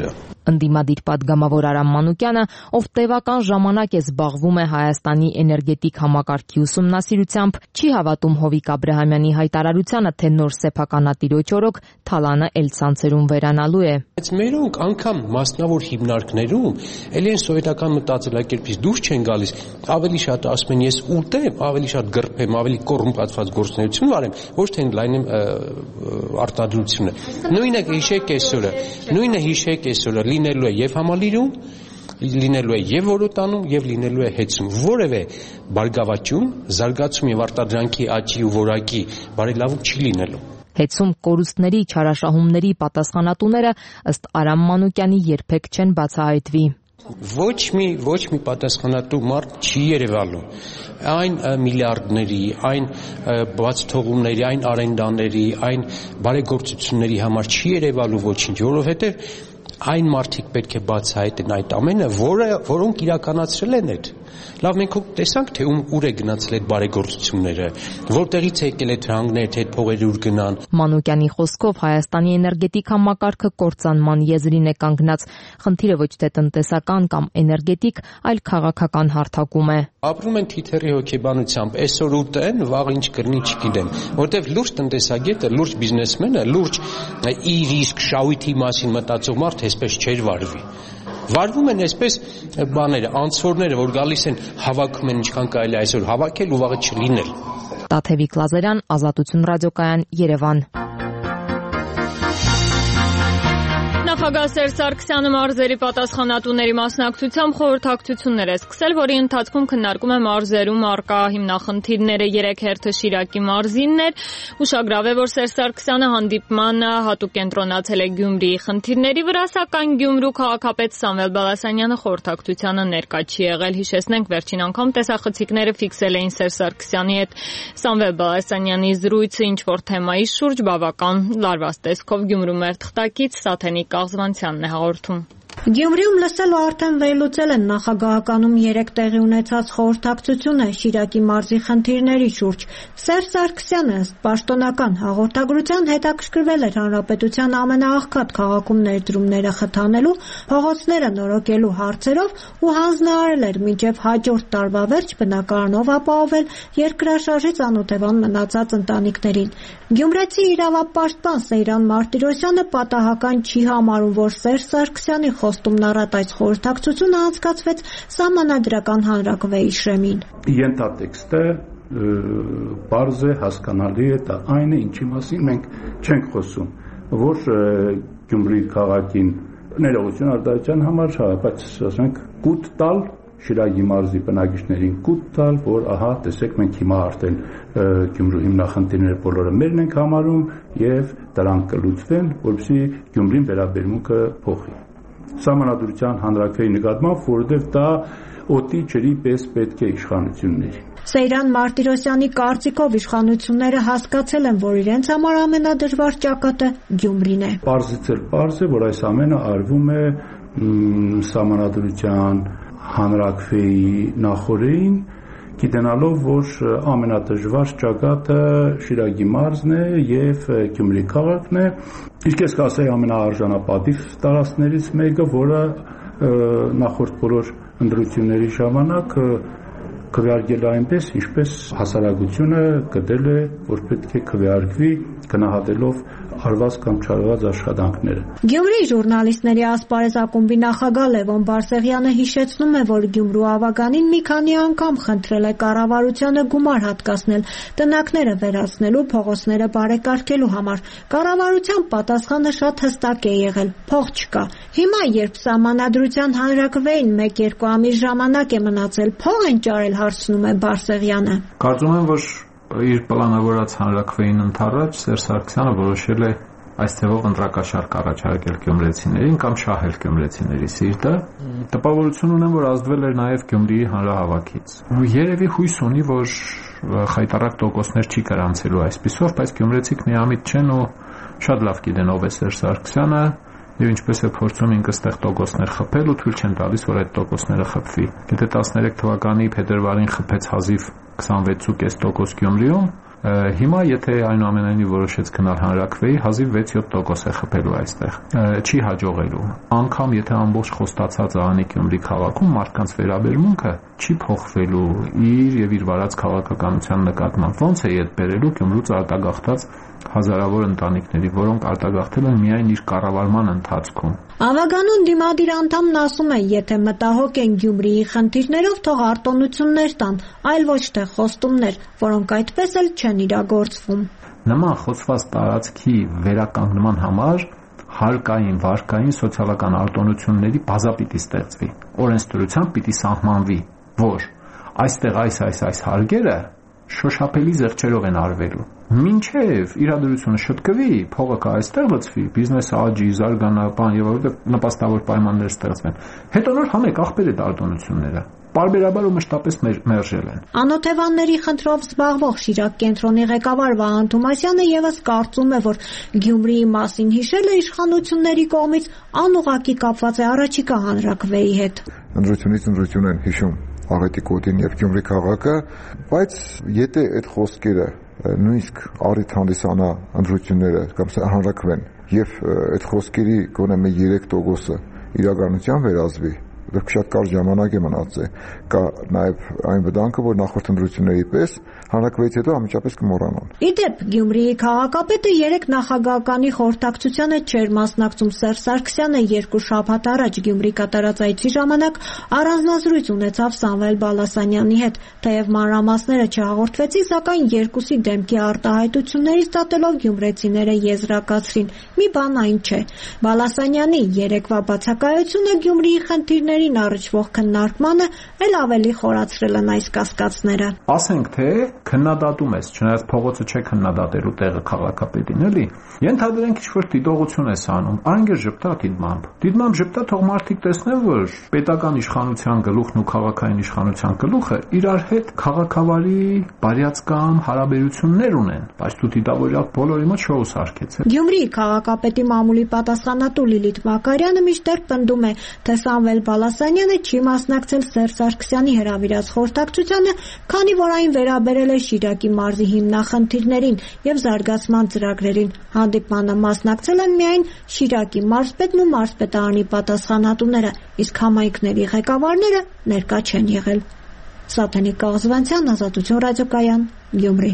Ընդդիմադիր պատգամավոր Արամ Մանուկյանը, ով տևական ժամանակ է զբաղվում է Հայաստանի էներգետիկ համակարգի ուսումնասիրությամբ, չի հավատում Հովիկ Աբրահամյանի հայտարարությանը, թե նոր սեփականատիրոջ օրոք թալանը էլ ցանցերում վերանալու է։ Բայց մերոնք անգամ մասնավոր հիմնարկներում ելի են սովետական մտածելակերպից դուրս չեն գալիս, ավելի շատ ասում են ես ուտեմ, ավելի շատ գրփեմ, ավելի կոռումպացված գործունեություն վարեմ, ոչ թե ընդլայնեմ արտադրությունը։ Նույնը հիշեք այսօրը, նույնը հիշեք այսօրը լինելու է եւ Համալիրում, լինելու է եւ Որոտանում եւ լինելու է Հեցում։ Որևէ բարգավաճում, զարգացում եւ արտադրանքի աճի ու որակի բարելավում չի լինելու։ Հեցում կորուստների, չարաշահումների պատասխանատուները ըստ Արամ Մանուկյանի երբեք չեն բացահայտվի։ Ոչ մի ոչ մի պատասխանատու մարդ չի երևալու։ Այն միլիարդների, այն բաց թողումների, այն արենդաների, այն բարեգործությունների համար չի երևալու ոչինչ, որովհետև այն մարդիկ պետք է բացահայտեն այդ ամենը, որը որոնք իրականացրել են այդ։ Լավ, մենք տեսանք, թե ում ուր է գնացել այդ բարեգործությունները, որտեղից է եկել այդ հրանգները, թե այդ փողերը ուր գնան։ Մանուկյանի խոսքով Հայաստանի էներգետիկ համակարգը կործանման եզրին է կանգնած։ Խնդիրը ոչ թե տնտեսական կամ էներգետիկ, այլ քաղաքական հարթակում է։ Ապրում են թիթեռի հոգեբանությամբ, այսօր ուտեն, վաղ ինչ կրնի չգիտեմ, որտեղ լուրջ տնտեսագետը, լուրջ բիզնեսմենը, լուրջ իր իսկ շահույթի մասին մտածող մարդ այսպես չէր վարվի։ Վարվում են այսպես բաները, անցորդները, որ գալիս են, հավաքում են ինչքան կարելի է այսօր հավաքել ու վաղը չլինել։ Տաթևիկ Լազարյան, Ազատություն ռադիոկայան, Երևան։ Նախագահ Սերժ Սարգսյանը մարզերի պատասխանատուների մասնակցությամբ խորհրդակցություններ է սկսել, որի ընթացքում քննարկում է մարզերում առկա հիմնախնդիրները։ Երեք հերթը Շիրակի մարզինն էր։ Ուշագրավ է, որ Սերժ Սարգսյանը հանդիպմանը հատուկ կենտրոնացել է Գյումրիի խնդիրների վրա, սակայն Գյումրու քաղաքապետ Սամվել Բալասանյանը խորհրդակցությանը ներկա չի եղել։ Հիշեցնենք, վերջին անգամ տեսախցիկները ֆիքսել էին Սերժ Սարգսյանի հետ Սամվել Բալասանյանի զրույցը ինչ-որ թեմայի շուրջ, բավական լարված տեսքով Գյումրու մեր թղթակից Սաթենիկ Աղզվանցյանն է հաղորդում։ Գյումրիում լսել ու արդեն վերլուծել են նախագահականում երեք տեղի ունեցած խորհրդակցությունը Շիրակի մարզի խնդիրների շուրջ։ Սերժ Սարգսյանը ըստ պաշտոնական հաղորդագրության հետաքրքրվել էր հանրապետության ամենաաղքատ քաղաքում ներդրումները խթանելու, փողոցները նորոգելու հարցերով ու հանձնարարել էր մինչև հաջորդ տարվա վերջ բնակարանով ապահովել երկրաշարժից անօթևան մնացած ընտանիքներին։ Գյումրեցի իրավապաշտպան Սեյրան Մարտիրոսյանը պատահական չի համարում, որ Սերժ Սարգսյանի խոստումն առատ այս խորհրդակցությունը անցկացվեց Սահմանադրական հանրակրվեի շեմին։ Ենթատեքստը բարձ է, հասկանալի է, դա այն է, ինչի մասին մենք չենք խոսում, որ Գյումրի քաղաքին ներողություն արտահայտության համար, բայց ասենք կուտ տալ Շիրակի մարզի բնակիչներին կուտ տալ, որ ահա տեսեք մենք հիմա արդեն Գյումրու հիմնախնդիրները բոլորը մերն ենք համարում եւ դրանք կլուծվեն, որպեսզի Գյումրին վերաբերմունքը փոխի։ Սահմանադրության հանրակրվեի նկատմամբ, որովհետև դա օդի ջրի պես պետք է իշխանությունների։ Սեյրան Մարտիրոսյանի կարծիքով իշխանությունները հասկացել են, որ իրենց համար ամենադժվար ճակատը Գյումրին է։ Պարզից էլ պարզ է, որ այս ամենը արվում է Սահմանադրության հանրակրվեի նախօրեին, գիտենալով, որ ամենադժվար ճակատը Շիրակի մարզն է եւ Գյումրի քաղաքն է, իսկ ես կասեի ամենաարժանապատիվ տարածքներից մեկը, որը նախորդ բոլոր ընտրությունների ժամանակ քվեարկել այնպես, ինչպես հասարակությունը գտել է, որ պետք է քվեարկվի գնահատելով արված կամ չարված աշխատանքները։ Գյումրի ժուրնալիստների ասպարեզ ակումբի նախագահ Լևոն Բարսեղյանը հիշեցնում է, որ Գյումրու ավագանին մի քանի անգամ խնդրել է կառավարությանը գումար հատկացնել տնակները վերացնելու, փողոցները բարեկարգելու համար։ Կառավարության պատասխանը շատ հստակ է եղել՝ փող չկա։ Հիմա, երբ Սահմանադրության հանրակրվեին մեկ-երկու ամիս ժամանակ է մնացել, փող են ճարել, հարցնում է Բարսեղյանը։ Կարծում եմ, որ իր պլանավորած հանրակրվեին ընդառաջ Սերժ Սարգսյանը որոշել է այս թվով ընտրակաշարք առաջարկել գյումրեցիներին կամ շահել գյումրեցիների սիրտը։ Տպավորություն ունեմ, որ ազդվել էր նաև Գյումրիի հանրահավաքից։ Երևի հույս ունի, որ խայտառակ տոկոսներ չի գրանցելու այսպիսով, բայց գյումրեցիք միամիտ չեն ու շատ լավ գիտեն ով է Սերժ Սարգսյանը եւ ինչպես է փորձում ինքը ստեղ տոկոսներ խփել ու թույլ չեն տալիս, որ այդ տոկոսները խփվի։ Եթե տասներեք թվականի փետրվարին խփեց հազիվ քսանվեց կես տոկոս Գյումրիում, Հիմա եթե այնուամենայնիվ որոշեց գնալ հանրաքվեի, հազիվ վեց-յոթ տոկոս է խփելու այստեղ։ Չի հաջողելու։ Անկամ եթե ամբողջ խոստացած Անի Գյումրի քաղաքում մարդկանց վերաբերմունքը չի փոխվելու իր եւ իր վարած քաղաքականության նկատմամբ, ոնց է իդ բերելու Գյումրուց արտագաղթած հազարավոր ընտանիքների, որոնք արտագաղթել են միայն իր կառավարման ընթացքում։ Ավագանուն դիմադիր անդամն ասում է, եթե մտահոգ են Գյումրիի խնդիրներով, թող արտոնություններ տան, այլ ոչ թե խոստումներ, որոնք այդպես էլ չեն իրագործվում։ Նման խոսված տարածքի վերականգնման համար հարկային, վարկային, սոցիալական արտոնությունների բազա պիտի ստեղծվի, օրենսդրությամբ պիտի սահմանվի, որ այստեղ այս այս այս հարկերը շոշափելի զեղչերով են արվելու։ Մինչև իրադրությունը շտկվի, փողը կա այստեղ լցվի, բիզնեսը աճի, զարգանա, բան եւ որովհետեւ նպաստավոր պայմաններ ստեղծվեն։ Հետո նոր համեք ախպեր այդ արտոնությունները։ Պարբերաբար ու մշտապես մերժել են։ Անօթևանների խնդրով զբաղվող Շիրակ կենտրոնի ղեկավար Վահան Թումասյանը եւս կարծում է, որ Գյումրիի մասին հիշելը իշխանությունների կողմից անուղղակի կապված է առաջիկա հանրաքվեի հետ։ Ընդրությունից ընդրություն են հիշում Աղետի կոտին եւ Գյումրի քաղաքը, բայց եթե այդ խոսքերը նույնիսկ առիթ հանդիսանա ընդրությունները կամ հանրաքվեն եւ այդ խոսքերի գոնե մի երեք տոկոսը իրականության վերածվի, շատ կարճ ժամանակ է մնացել, կա նաև այն վտանգը, որ նախորդ ընտրությունների պես հանրաքվեից հետո անմիջապես կմոռանան։ Իդեպ Գյումրիի քաղաքապետը երեք նախագահականի խորհրդակցությանը չէր մասնակցում։ Սերժ Սարգսյանը երկու շաբաթ առաջ Գյումրի կատարած այցի ժամանակ առանձնազրույց ունեցավ Սամվել Բալասանյանի հետ, թեև մանրամասները չհաղորդվեցին, սակայն երկուսի դեմքի արտահայտություններից դատելով գյումրեցիները եզրակացրին՝ մի բան այն չէ։ Բալասանյանի երեկվա բացակայությունը Գյումրիի խնդիրների առնչվող քննարկմանը էլ ավելի խորացրել են այս կասկածները։ Ասենք թե քննադատում ես, չնայած փողոցը չէ քննադատելու տեղը քաղաքապետին, էլի։ Ենթադրենք ինչ-որ դիտողություն ես անում, այնգեր ժպտա դիտմամբ։ Դիտմամբ ժպտա, թող մարդիկ տեսնեն, որ պետական իշխանության գլուխն ու քաղաքային իշխանության գլուխը իրար հետ քաղաքավարի բարյացկամ հարաբերություններ ունեն, բայց դու դիտավորյալ բոլորի մոտ շոու սարքեցել։ Գյումրիի քաղաքապետի մամուլի պատասխանատու Լիլիթ Մակարյանը միշտեր պնդում է, թե Սամվել Բալասանյանը չի մասնակցել Սերժ Սարգսյանի հրավիրած խորհրդակցությանը, քանի որ այն վերաբերել է Շիրակի մարզի հիմնախնդիրներին եւ զարգացման ծրագրերին։ Հանդիպմանը մասնակցել են միայն Շիրակի մարզպետն ու մարզպետարանի պատասխանատուները, իսկ համայնքների ղեկավարները ներկա չեն եղել։ Սաթենիկ Կաղզվանցյան, Ազատություն ռադիոկայան, Գյումրի։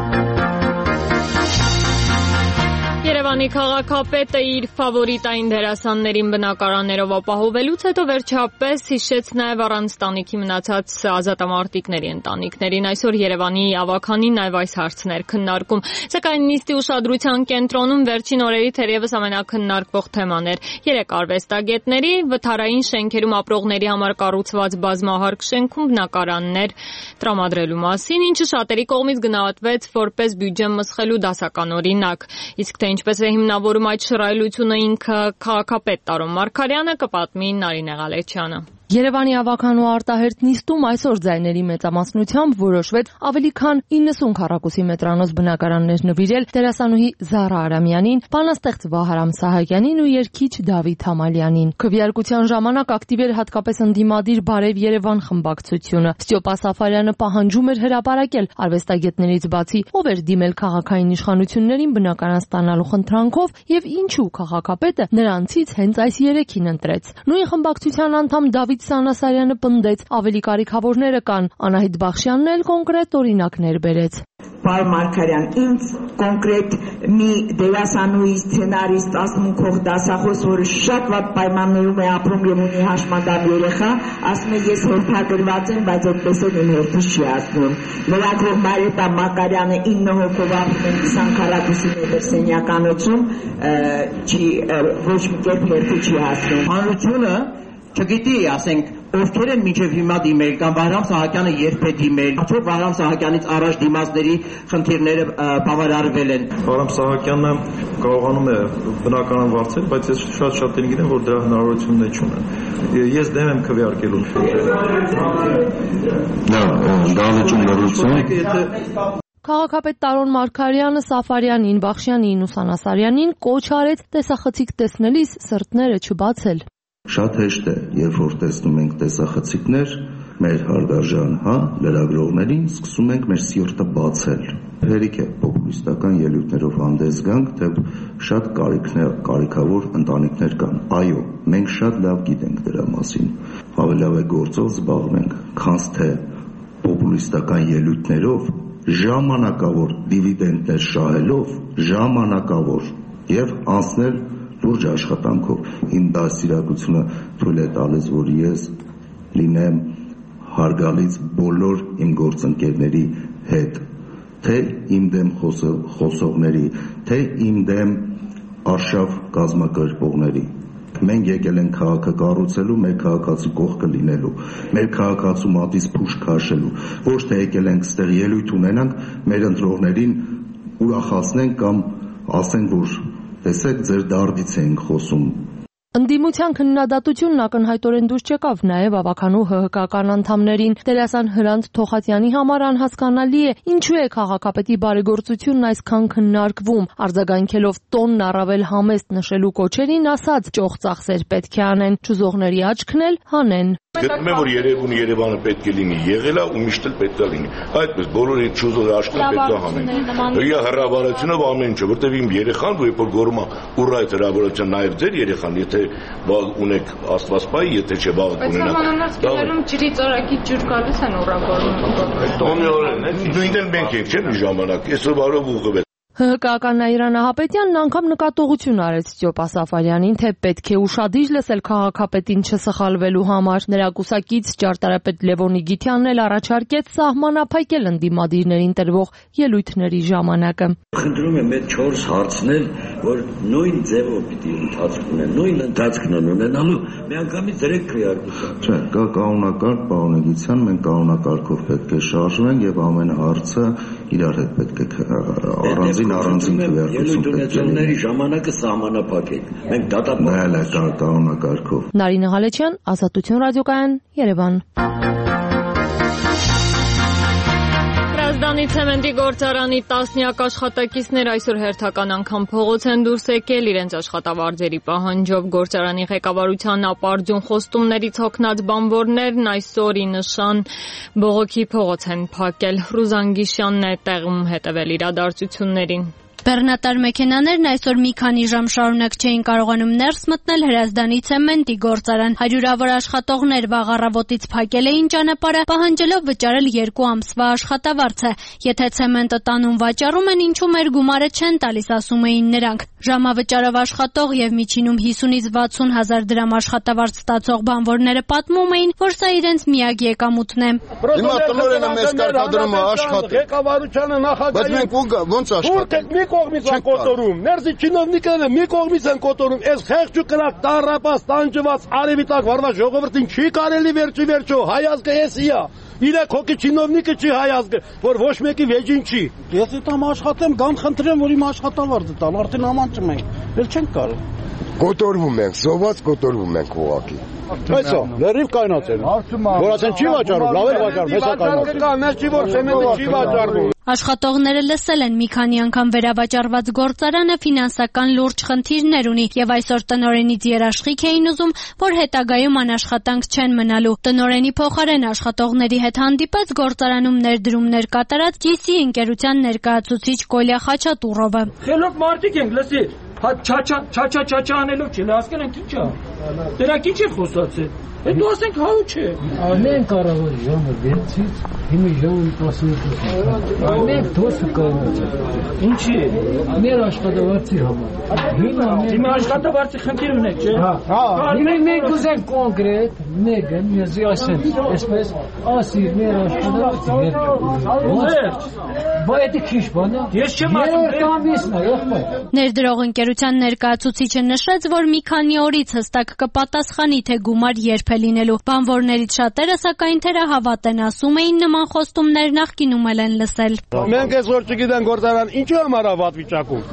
Երևանի քաղաքապետը իր ֆավորիտային դերասաններին բնակարաններով ապահովելուց հետո վերջապես հիշեց նաև առանց տանիքի մնացած ազատամարտիկների ընտանիքներին։ Այսօր Երևանի ավականին նաև այս հարցն էր քննարկում, սակայն նիստի ուշադրության կենտրոնում վերջին օրերի թերևս ամենակննարկվող թեման էր երեք արվեստագետների վթարային շենքերում ապրողների համար կառուցված բազմահարկ շենքում բնակարաններ տրամադրելու մասին, ինչը շատերի կողմից գնահատվեց որպես բյուջե մսխելու դասական օրինակ։ Իսկ թե ինչպես է հիմնավորում այդ շռայլությունը ինքը քաղաքապետ Տարոն Մարգարյանը, կպատմի Նարինե Ղալեչյանը։ Երևանի ավական ու արտահերթ նիստում այսօր ձայների մեծամասնությամբ որոշվեց ավելի քան իննսուն քառակուսի մետրանոց բնակարաններ նվիրել դերասանուհի Զարա Արամյանին, բանաստեղծ Վահարամ Սահակյանին ու երգիչ Դավիթ Համալյանին։ Քվեարկության ժամանակ ակտիվ էր հատկապես ընդդիմադիր Բարև Երևան խմբակցությունը։ Ստյոպա Սաֆարյանը պահանջում էր հրապարակել արվեստագետներից բացի ով էր դիմել քաղաքային իշխանություններին բնակարան ստանալու խնդրանքով եւ ինչու քաղաքապետը նրանցից հենց այս երեքին ընտրեց։ Նույն խմբակցության անդամ Դավիթ Սանասարյանը պնդեց, ավելի կարիքավորները կան, Անահիտ Բախշյանն էլ կոնկրետ օրինակներ բերեց։ Պարոն Մարգարյան, ինձ կոնկրետ մի դերասանուհի, սցենարիստ, ասմունքող դասախոս, որը շատ վատ պայմաններում է ապրում եւ ունի հաշմանդամ երեխա, ասում է ես հերթագրված եմ, բայց այդպես էլ իմ հերթից չի ասում։ Նրա կողմ Մարիետա Մակարյանը ինը հոգով ապրում են քսան քառակուսի մետր սենյականոցում, չի ոչ մի կերպ հերթի չի ասում։ Հանրությունը չգիտի, ասենք, ովքեր են մինչև հիմա դիմել կամ Վահրամ Սահակյանը երբ է դիմել, արդյոք Վահրամ Սահակյանից առաջ դիմացների խնդիրները բավարարվել են։ Վահրամ Սահակյանը կարողանում է բնականon վարձել, բայց ես շատ շատերին գիտեմ, որ դրա հնարավորություններ չունեն։ Ես դեմ եմ քվեարկելու։ Դա դա լուծում Քաղաքապետ Տարոն Մարգարյանը Սաֆարյանին, Բախշյանին ու Սանասարյանին կոչ արեց տեսախցիկ տեսնելիս սրտները չբացել։ Շատ հեշտ է, երբ որ տեսնում ենք տեսախցիկներ, մեր հարգարժան հա լրագրողներին սկսում ենք մեր սիրտը բացել։ Հերիք է պոպուլիստական ելույթներով հանդես գանք, թե շատ կարիքավոր ընտանիքներ կան։ Այո, մենք շատ լավ գիտենք դրա մասին։ Ավելի լավ է գործով զբաղվենք, քան թե պոպուլիստական ելույթներով ժամանակավոր դիվիդենդներ շահելով, ժամանակավոր եւ անցնել լուրջ աշխատանքով։ Իմ դաստիարակությունը թույլ է տալիս, որ ես լինեմ հարգալից բոլոր իմ գործընկերների հետ, թե իմ դեմ խոսողների, թե իմ դեմ արշավ կազմակերպողների։ Մենք եկել ենք քաղաքը կառուցելու, մեր քաղաքացու կողքը լինելու, մեր քաղաքացու մատից փուշ քաշելու, ոչ թե եկել ենք ստեղ ելույթ ունենանք, մեր ընտրողներին ուրախացնենք կամ ասենք, որ տեսեք, ձեր դարդից ենք խոսում։ Ընդդիմության քննադատությունն ակնհայտորեն դուրս չեկավ նաև ավականու ՀՀԿ-ական անդամներին։ Դերասան Հրանտ Թոխատյանի համար անհասկանալի է, ինչու է քաղաքապետի բարեգործությունն այսքան քննարկվում։ Արձագանքելով տոնն առավել համեստ նշելու կոչերին, ասաց՝ ճոխ ծախսեր պետք է անեն, չուզողների աչքն էլ հանեն։ Գտնում եմ, որ Երևան Երևանը պետք է լինի, եղել է ու միշտ էլ պետք է լինի։ Այդպես բոլորի չուզող աչքերը պետք է հանեն։ Իա հրավառությունով ամեն ինչ, որտեվ իմ երեխան, երբ որ գորում է ուր այդ հրավառությունը նաև ձեր երեխան, եթե բաղ ունեք Աստված պահի, եթե չէ բաղ ունենաք։ Բայց համանացքերում ջրի ծորակի ջուր գալիս են օրակորում։ Տոնյորեն, նույնն էլ մենք ենք, չէ՞ մի ժամանակ։ Այսօր բարով ուղղվեց։ ՀՀԿ-ական Նաիրա Նահապետյանն անգամ նկատողություն արեց Ստյոպա Սաֆարյանին, թե պետք է ուշադիր լսել քաղաքապետին չսխալվելու համար։ Նրա կուսակից ճարտարապետ Լևոնի Գիթյանն էլ առաջարկեց սահմանափակել ընդդիմադիրներին տրվող ելույթների ժամանակը։ Խնդրում եմ այդ չորս հարցնել, որ նույն ձևով պիտի ընթացք ունեն, նույն ընթացքն ունենալու, միանգամից դրեք քվեարկության։ Չէ, կա կանոնակարգ պարոնեգիցիան, մենք կանոնակարգով պետք է շարժվենք եւ ամեն հարցը իրար հետ պետք է առանձին առանձին քվեարկություն պետք է լինի։ Ժամանակը սահմանափակեք։ Մենք դատապարտենք։ Դա կանոնակարգով։ Նարինե Ղալեչյան, Ազատություն ռադիոկայան, Երևան։ Հրազդանի ցեմենտի գործարանի տասնյակ աշխատակիցներ այսօր հերթական անգամ փողոց են դուրս եկել իրենց աշխատավարձերի պահանջով։ Գործարանի ղեկավարության ապարդյուն խոստումներից հոգնած բանվորներն այսօր ի նշան բողոքի փողոց են փակել։ Ռուզան Գիշյանն է տեղում հետևել իրադարձություններին։ Բեռնատար մեքենաներն այսօր մի քանի ժամ շարունակ չէին կարողանում ներս մտնել Հրազդանի ցեմենտի գործարան։ Հարյուրավոր աշխատողներ վաղ առավոտից փակել էին ճանապարհը, պահանջելով վճարել երկու ամսվա աշխատավարձը։ Եթե ցեմենտը տանում վաճառում են, ինչու մեր գումարը չեն տալիս, ասում էին նրանք։ Ժամավճարով աշխատող եւ միջինում հիսունից վաթսուն հազար դրամ աշխատավարձ ստացող բանվորները պատմում էին, որ սա իրենց միակ եկամուտն է։ Հիմա տնօրենը մեզ կարգադրում է աշխատել։ Ղեկավարությունը նախագահի։ Բայց մենք ոնց աշխատենք։ Կողմից են կոտորում, ներսի չինովնիկները մի կողմից են կոտորում, այս խեղճ ու կրակ տառապած, տանջված, արևի տակ վարված ժողովրդին չի կարելի վերջի վերջո, հայազգը էսիա, իրեք հոգի չինովնիկը չի հայազգը, որ ոչ մեկի վեճին չի։ Ես դիտամ աշխատեմ, գան խնդրեմ, որ իմ աշխատավարձը տալ, արդեն ամանջում ենք, էլ չենք կարող։ Կոտորվում ենք, սոված կոտորվում ենք ուղղակի։ Այսո, լրիվ կայնացել։ Որ ասեն չի վաճառում, լավ է վաճառում, հեսա կայնացել։ Մեզ չի որ ցեմենտը չի վաճառվում։ Աշխատողները լսել են մի քանի անգամ վերավաճառված գործարանը ֆինանսական լուրջ խնդիրներ ունի եւ այսօր տնօրենից երաշխիք էին ուզում, որ հետագայում անաշխատանք չեն մնալու։ Տնօրենի փոխարեն աշխատողների հետ հանդիպեց գործարանում ներդրումներ կատարած ջի-սի ընկերության ներկայացուցիչ Կոլյա Խաչատուրովը։ Խելոք մարդիկ ենք, լսի, չաչա չաչա չաչա անելով չի, հասկան եք ի՞նչ է։ Դրանք ի՞նչ է խոսացել։ Այդ դու ասենք հա ու չէ։ Ամեն կարևոր ժամը վեցից, հիմա ժամը տասնյոթ։ Ամեն դոսը կայնացել։ Ինչի։ Մեր աշխատավարձի համար։ Հիմա աշխատավարձի խնդիր ունեք, չէ։ Հա։ Հիմա մենք ուզենք կոնկրետ, մեկը մեզի ասեն, այսպես, ասի մեր աշխատավարձը վերջ։ Բայց քիչ բան է։ Ես չեմ ասում։ Ներդրող ընկերության ներկայացուցիչը նշեց, որ մի քանի օրից հստակ կպատասխանի, թե գումար երբ է լինելու։ Բանվորներից շատերը սակայն թերահավատ են, ասում էին նման խոստումներ նախկինում էլ են լսել։ Մենք այսօր չգիտենք գործարան ինչի համար է վատ վիճակում։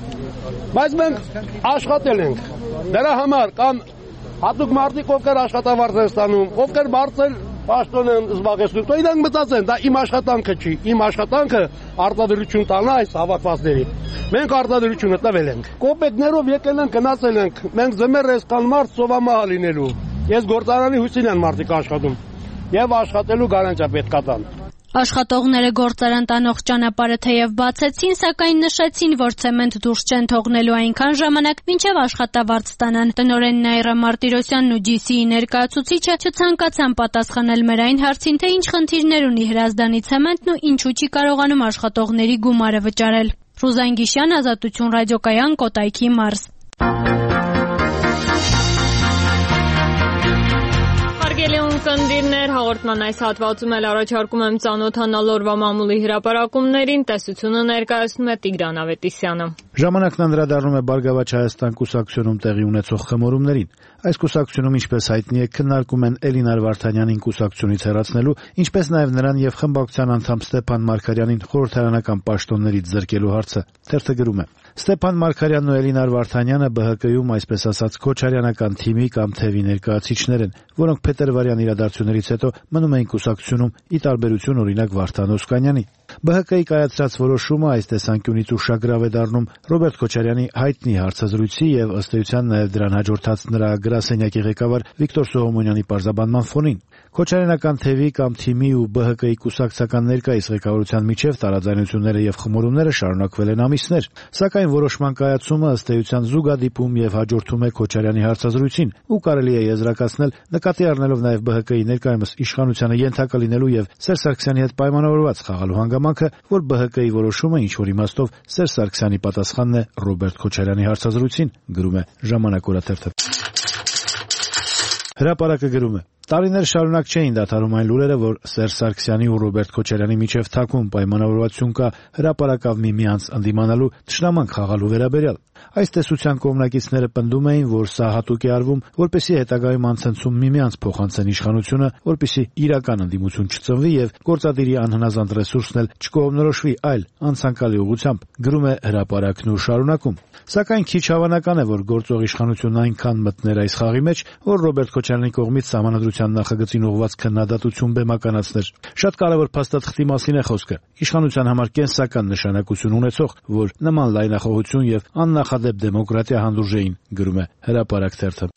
Բայց մենք աշխատել ենք։ Դրա համար կան հատուկ մարդիկ, ովքեր աշխատավարձ են ստանում, ովքեր բարձր պաշտոն են զբաղեցնում, તો իրանք մտածեն, դա իմ աշխատանքը չի, իմ աշխատանքը արտադրություն տալն է այս հավաքվածներին։ Մենք արտադրությունը տվել ենք։ Կոպեկներով եկել ենք, գնացել ենք։ Մենք զմեր այսքան մարդ սովամահ լինելու։ Ես գործարանի հույսին են մարդիկ աշխատում։ եւ աշխատելու գարանտիա պետք է տան։ Աշխատողները գործարան տանող ճանապարհը թեև բացեցին, սակայն նշեցին, որ ցեմենտ դուրս չեն թողնելու այնքան ժամանակ, մինչև աշխատավարձ ստանան։ Տնօրեն Նաիրա Մարտիրոսյանն ու ջի սի-ի ներկայացուցիչը չցանկացան պատասխանել մեր այն հարցին, թե ինչ խնդիրներ ունի Հրազդանի ցեմենտն ու ինչու չի կարողանում աշխատողների գումարը վճարել։ Ռուզան Գիշյան, Ազատություն ռադիոկայան, Կոտայքի մարզ։ Հարգելի ունկնդիրներ, հաղորդման այս հատվածում էլ առաջարկում եմ ծանոթանալ օրվա մամուլի հրապարակումներին, տեսությունը ներկայացնում է Տիգրան Ավետիսյանը։ Ժամանակն անդրադառնում է Բարգավաճ Հայաստան կուսակցությունում տեղի ունեցող խմորումներին։ Այս կուսակցությունում, ինչպես հայտնի է, քննարկում են Էլինար Վարդանյանին կուսակցությունից հեռացնելու, ինչպես նաև նրան եւ խմբակցության անդամ Ստեփան Մարգարյանին խորհրդարանական պաշտոններից զրկելու հարցը։ Թերթը գրում է. Ստեփան Մարգարյանն ու Էլինար Վարդանյանը Բ Հ Կ-ում, այսպես ասած, քոչարյանական թիմի կամ թևի ներկայացիչներ են, որոնք փետրվարյան իրադարձություններից հետո մնում էին կուսակցությունում, ի տարբերություն օրինակ Վարդան Օսկանյանի։ Բ Հ Կ-ի կայացրած որոշումը այս տեսանկյունից ուշագրավ է դառնում Ռոբերտ Քոչարյանի հայտնի հարցազրույցի եւ ըստ էության նաեւ դրան հաջորդած նրա գրասենյակի ղեկավար Վիկտոր Սողոմոնյանի պարզաբանման ֆոնին։ Քոչարյանական թևի կամ թիմի ու Բ Հ Կ-ի կուսակցական ներկայիս ղեկավարության միջև տարաձայնությունները եւ խմորումները շարունակվել են ամիսներ, սակայն որոշման կայացումը ըստ էության զուգադիպում եւ հաջորդում է Քոչարյանի հարցազրույցին ու կարելի է եզրակացնել նկատի առնելով նաեւ Բ Հ Կ-ի ներկայումս իշխանությանը ենթակա լինելու եւ Սերժ Սարգսյանի հետ պայմանավորված խաղալու հանգամանքը, որ Բ Հ Կ-ի որոշումը ինչ որ իմաստով Սերժ Սարգսյանի պատասխանն է Ռոբերտ Քոչարյանի հարցազրույցին, գրում է Ժամանակ օրաթերթը։ Հրապարակը գրում է. Տարիներ շարունակ չէին դադարում այն լուրերը, որ Սերժ Սարգսյանի ու Ռոբերտ Քոչարյանի միջև թաքուն պայմանավորվածություն կա հրապարակավ միմյանց ընդդիմանալու թշնամանք խաղալու վերաբերյալ։ Այս տեսության կողմնակիցները պնդում էին, որ սա հատուկ է արվում, որպեսզի հետագայում անցնցում միմյանց փոխանցեն իշխանությունը, որպեսզի իրական ընդդիմություն չծնվի եւ գործադիրի անհնազանդ ռեսուրսն էլ չկողմնորոշվի այլ անցանկալի ուղղությամբ, գրում է հրապարակն ու շարունակում։ Սակայն քիչ հավանական է, որ գործող իշխանությունն այնքան մտներ այս խաղի մեջ, որ Ռոբերտ Քոչարյանի կողմից Սահմանադրության նախագծին ուղղված քննադատություն բեմականացներ։ Շատ կարևոր փաստաթղթի մասին է խոսքը։ Իշխանության համար կենսական նշանակություն ունեցող, որ նման լայնախոհություն եւ աննախադեպ դեմոկրատիա հանդուրժեին, գրում է հրապարակ թերթը։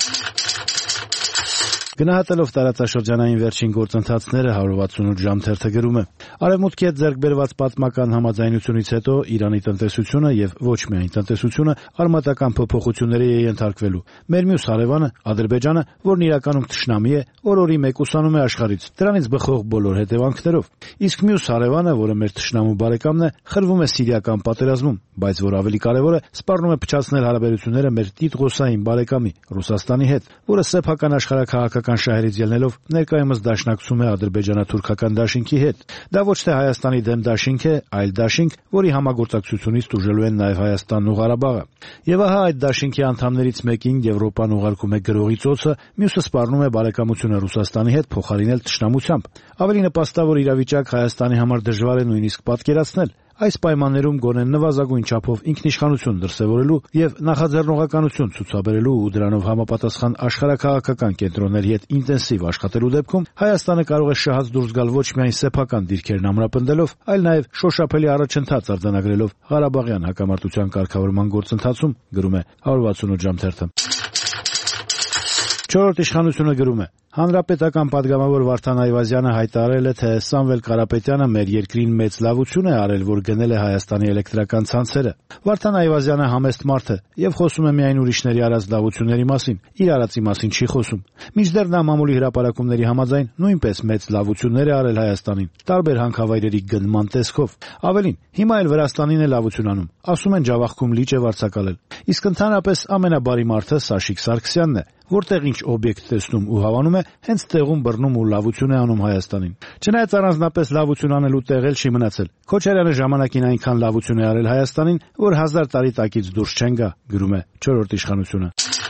Գնահատելով տարածաշրջանային վերջին գործընթացները հարյուր վաթսունութ ժամ թերթը գրում է. Արևմուտքի հետ ձեռք բերված պատմական համաձայնությունից հետո Իրանի տնտեսությունը եւ ոչ միայն տնտեսությունը արմատական փոփոխությունների է ենթարկվելու։ Մեր մյուս հարևանը Ադրբեջանը, որն իրականում թշնամի է, օր-օրի մեկուսանում է աշխարհից, դրանից բխող բոլոր հետևանքներով։ Իսկ մյուս հարևանը, որը մեր թշնամու բարեկամն է, խրվում է սիրիական պատերազմում, բայց որ ավելի կարևոր է, սպառնում է փչացնել հարաբերությունները մեր տիտղոսային բարեկամի Ռուսաստանի հետ, որը սեփական աշխարհակահաղական շահերից ելնելով ներկայումս դաշնակցում է ադրբեջանա-թուրքական դաշինքի հետ։ Դա ոչ թե Հայաստանի դեմ դաշինք է, այլ դաշինք, որի համագործակցությունից տուժելու են նաև Հայաստանն ու Ղարաբաղը։ Եվ ահա այդ դաշինքի անդամներից մեկին Եվրոպան ուղարկում է գրողի ծոցը, մյուսը սպառնում է բարեկամությունը Ռուսաստանի հետ փոխարինել թշնամությամբ։ Ավելի նպաստավոր իրավիճակ Հայաստանի համար դժվար է նույնիսկ պատկերացնել։ Այս պայմաններում գոնե նվազագույն չափով ինքնիշխանություն դրսևորելու եւ նախաձեռնողականություն ցուցաբերելու ու դրանով համապատասխան աշխարհակահաղական կենտրոնների հետ ինտենսիվ աշխատելու դեպքում Հայաստանը կարող է շահած դուրս գալ ոչ միայն սեփական դիրքերն ամրապնդելով, այլ նաեւ շոշափելի առաջընթաց արձանագրելով Ղարաբաղյան հակամարտության կարգավորման գործընթացում, գրում է հարյուր վաթսունութ ժամ թերթը։ Չորրորդ իշխանությունը գրում է. Հանրապետական падգամավոր Վարդան Այվազյանը հայտարարել է, թե Սամվել Կարապետյանը մեր երկրին մեծ լավություն է արել, որ գնել է Հայաստանի էլեկտրական ցանցերը։ Վարդան Այվազյանը համեստ մարդ է եւ խոսում է միայն ուրիշների արած լավությունների մասին, իր արածի մասին չի խոսում։ Մինչդեռ նա մամուլի հրապարակումների համաձայն նույնպես մեծ լավություններ է արել Հայաստանին, տարբեր հանքավայրերի գնման տեսքով։ Ավելին, հիմա էլ Վրաստանին է լավություն անում։ Ասում են Ջավախքում լիճ է վարձակալել։ Իսկ ընդհանրապես ամենաբարի մարդը Սաշիկ Սարգսյանն է, որտեղ ինչ օբյեկտ տեսնում ու հավանում է, հենց տեղում բռնում ու լավություն է անում Հայաստանին։ Չնայած առանձնապես լավություն անելու տեղ էլ չի մնացել։ Քոչարյանը ժամանակին այնքան լավություն է արել Հայաստանին, որ հազար տարի տակից դուրս չեն գա, գրում է չորրորդ իշխանությունը։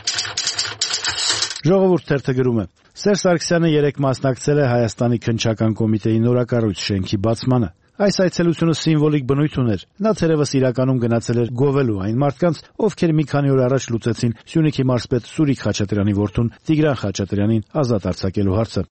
Ժողովուրդ թերթը գրում է. Սերժ Սարգսյանը երեկ մասնակցել է Հայաստանի քննչական կոմիտեի նորակառույց շենքի բացմանը։ Այս այցելությունը սիմվոլիկ բնույթ ուներ։ Նա թերևս իրականում գնացել էր գովելու այն մարդկանց, ովքեր մի քանի օր առաջ լուծեցին Սյունիքի մարզպետ Սուրիկ Խաչատրյանի որդուն Տիգրան Խաչատրյանին ազատ արձակելու հարցը։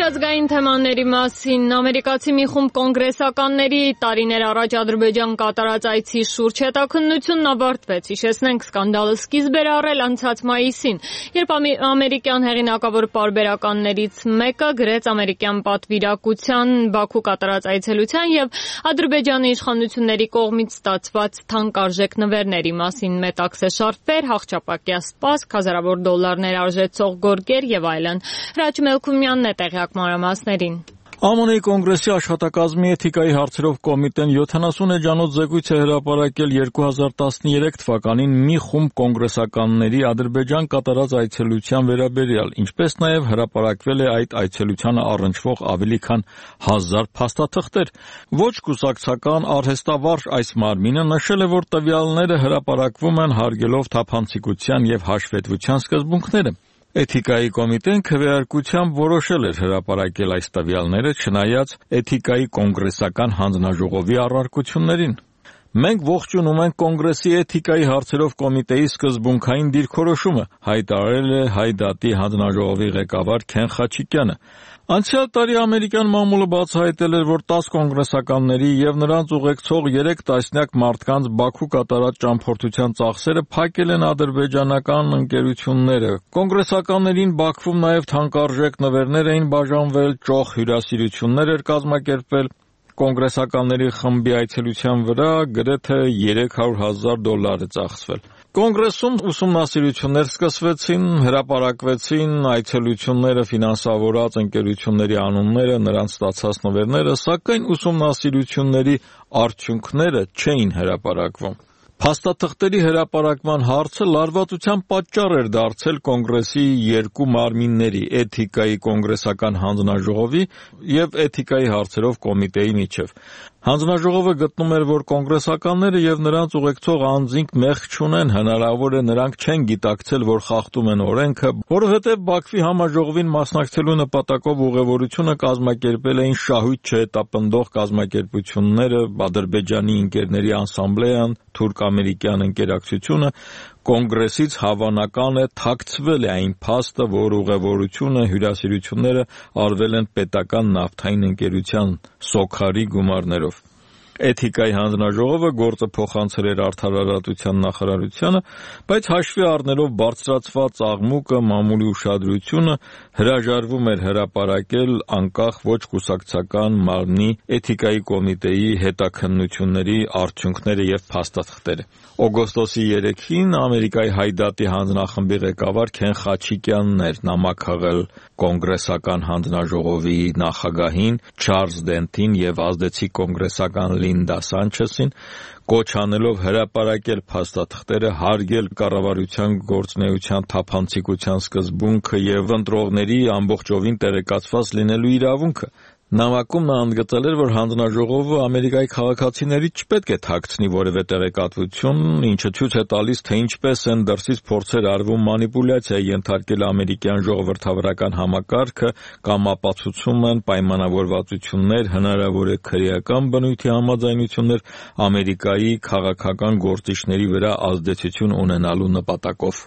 Միջազգային թեմաների մասին ամերիկացի մի խումբ կոնգրեսականների տարիներ առաջ Ադրբեջան կատարած այցի շուրջ հետաքննությունն ավարտվեց։ Հիշեցնենք, սկանդալը սկիզբ էր առել անցած մայիսին, երբ ամերիկյան հեղինակավոր պարբերականներից մեկը գրեց ամերիկյան պատվիրակության Բաքու կատարած այցելության եւ Ադրբեջանի իշխանությունների կողմից ստացված թանկարժեք նվերների մասին մետաքսե շարֆեր, հաղճապակյա սպասք, հազարավոր դոլարներ արժեցող գորգեր եւ այլն։ Հրաչ Մելքումյանն է տեղյակ մանրամասներին։ ԱՄՆ-ի կոնգրեսի աշխատակազմի էթիկայի հարցերով կոմիտեն յոթանասուն էջանոց զեկույց է հրապարակել երկու հազար տասներեք թվականին մի խումբ կոնգրեսականների Ադրբեջան կատարած այցելության վերաբերյալ, ինչպես նաև հրապարակվել է այդ այցելությանը առնչվող ավելի քան հազար փաստաթղթեր։ Ոչ կուսակցական արհեստավարժ այս մարմինը նշել է, որ տվյալները հրապարակվում են հարգելով թափանցիկության եւ հաշվետվության սկզբունքները։ Էթիկայի կոմիտեն քվեարկությամբ որոշել էր հրապարակել այս տվյալները, չնայած Էթիկայի կոնգրեսական հանձնաժողովի առարկություններին։ Մենք ողջունում ենք կոնգրեսի էթիկայի հարցերով կոմիտեի սկզբունքային դիրքորոշումը, հայտարարել է Հայ դատի հանձնաժողովի ղեկավար Քեն Խաչիկյանը։ Անցյալ տարի ամերիկյան մամուլը բացահայտել էր, որ տասը կոնգրեսականների եւ նրանց ուղեկցող երեք տասնյակ մարդկանց Բաքու կատարած ճամփորդության ծախսերը փակել են ադրբեջանական ընկերությունները։ Կոնգրեսականներին Բաքվում նաեւ թանկարժեք նվերներ էին բաժանվել, ճոխ հյուրասիրություններ էր կազմակերպվել։ Կոնգրեսականների խմբի այցելության վրա գրեթե երեք հարյուր հազար դոլար է ծախսվել։ Կոնգրեսում ուսումնասիրություններ սկսվեցին, հրապարակվեցին այցելությունները ֆինանսավորած ընկերությունների անունները, նրանց ստացած նվերները, սակայն ուսումնասիրությունների արդյունքները չէին հրապարակվում։ Փաստաթղթերի հրապարակման հարցը լարվածության պատճառ էր դարձել կոնգրեսի երկու մարմինների՝ Էթիկայի կոնգրեսական հանձնաժողովի եւ Էթիկայի հարցերով կոմիտեի միջև։ Հանձնաժողովը գտնում էր, որ կոնգրեսականները եւ նրանց ուղեկցող անձինք մեղք չունեն, հնարավոր է նրանք չեն գիտակցել, որ խախտում են օրենքը, որովհետեւ Բաքվի համաժողովին մասնակցելու նպատակով ուղևորությունը կազմակերպել էին շահույթ չհետապնդող կազմակերպությունները, Ադրբեջանի ընկերների ասամբլեան, թուրք-ամերիկյան ընկերակցությունը, կոնգրեսից հավանական է թաքցվել է այն փաստը, որ ուղևորությունը, հյուրասիրությունները արվել են պետական նավթային ընկերության Սոքարի գումարներով։ Էթիկայի հանձնաժողովը գործը փոխանցել էր Արդարադատության նախարարությանը, բայց հաշվի առնելով բարձրացված աղմուկը, մամուլի ուշադրությունը, հրաժարվում էր հրապարակել անկախ ոչ կուսակցական մարմնի Էթիկայի կոմիտեի հետաքննությունների արդյունքները եւ փաստաթղթերը։ Օգոստոսի երեքին Ամերիկայի Հայ դատի հանձնախմբի ղեկավար Քեն Խաչիկյանն էր նամակ հղել կոնգրեսական հանձնաժողովի նախագահին Չարլզ Դենթին եւ ազդեցիկ կոնգրեսական Լինդա Սանչեսին, կոչ անելով հրապարակել փաստաթղթերը, հարգել կառավարության գործունեության թափանցիկության սկզբունքը եւ ընտրողների ամբողջովին տեղեկացված լինելու իրավունքը։ Նամակում նա ընդգծել էր, որ հանձնաժողովը Ամերիկայի քաղաքացիների չպետք է թաքցնի որևէ տեղեկատվություն, ինչը ցույց է տալիս, թե ինչպես են դրսից փորձեր արվում մանիպուլյացիայի ենթարկել ամերիկյան ժողովրդավարական համակարգը կամ ապացուցում են պայմանավորվածություններ, հնարավոր է քրեական բնույթի համաձայնություններ Ամերիկայի քաղաքական գործիչների վրա ազդեցություն ունենալու նպատակով։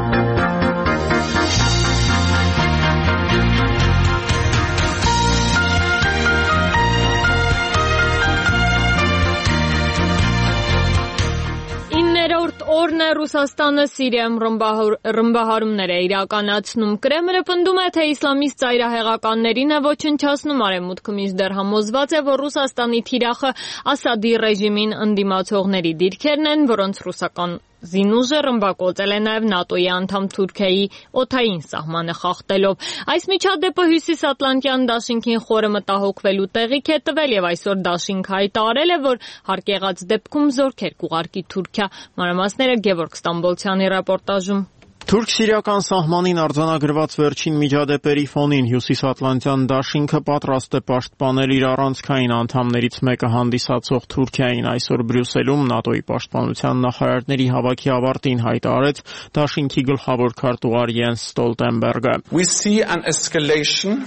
Օրն է Ռուսաստանը Սիրիայում ռմբահարումներ է իրականացնում։ Կրեմլը պնդում է, թե իսլամիստ ծայրահեղականներին է ոչնչացնում, արևմուտքը մինչդեռ համոզված է, որ Ռուսաստանի թիրախը Ասադի ռեժիմին ընդդիմացողների դիրքերն են, որոնց ռուսական զինուժը ռմբակոծել է նաև ՆԱՏՕ-ի անդամ Թուրքիայի օդային սահմանը խախտելով։ Այս միջադեպը Հյուսիսատլանտյան դաշինքին խորը մտահոգվելու տեղիք է տվել եւ այսօր դաշինքը հայտարարել է, որ հարկ եղած դեպքում զորքեր կուղարկի Թուրքիա։ Մանրամասները Գևորգ Ստամբոլցյանի ռեպորտաժում։ Թուրք-սիրիական սահմանին արձանագրված վերջին միջադեպերի ֆոնին Հյուսիսատլանտյան դաշինքը պատրաստ է պաշտպանել իր առանցքային անդամներից մեկը հանդիսացող Թուրքիային։ Այսօր Բրյուսելում ՆԱՏՕ-ի պաշտպանության նախարարների հավաքի ավարտին հայտարարեց դաշինքի գլխավոր քարտուղար Յենս Ստոլտենբերգը. We see an escalation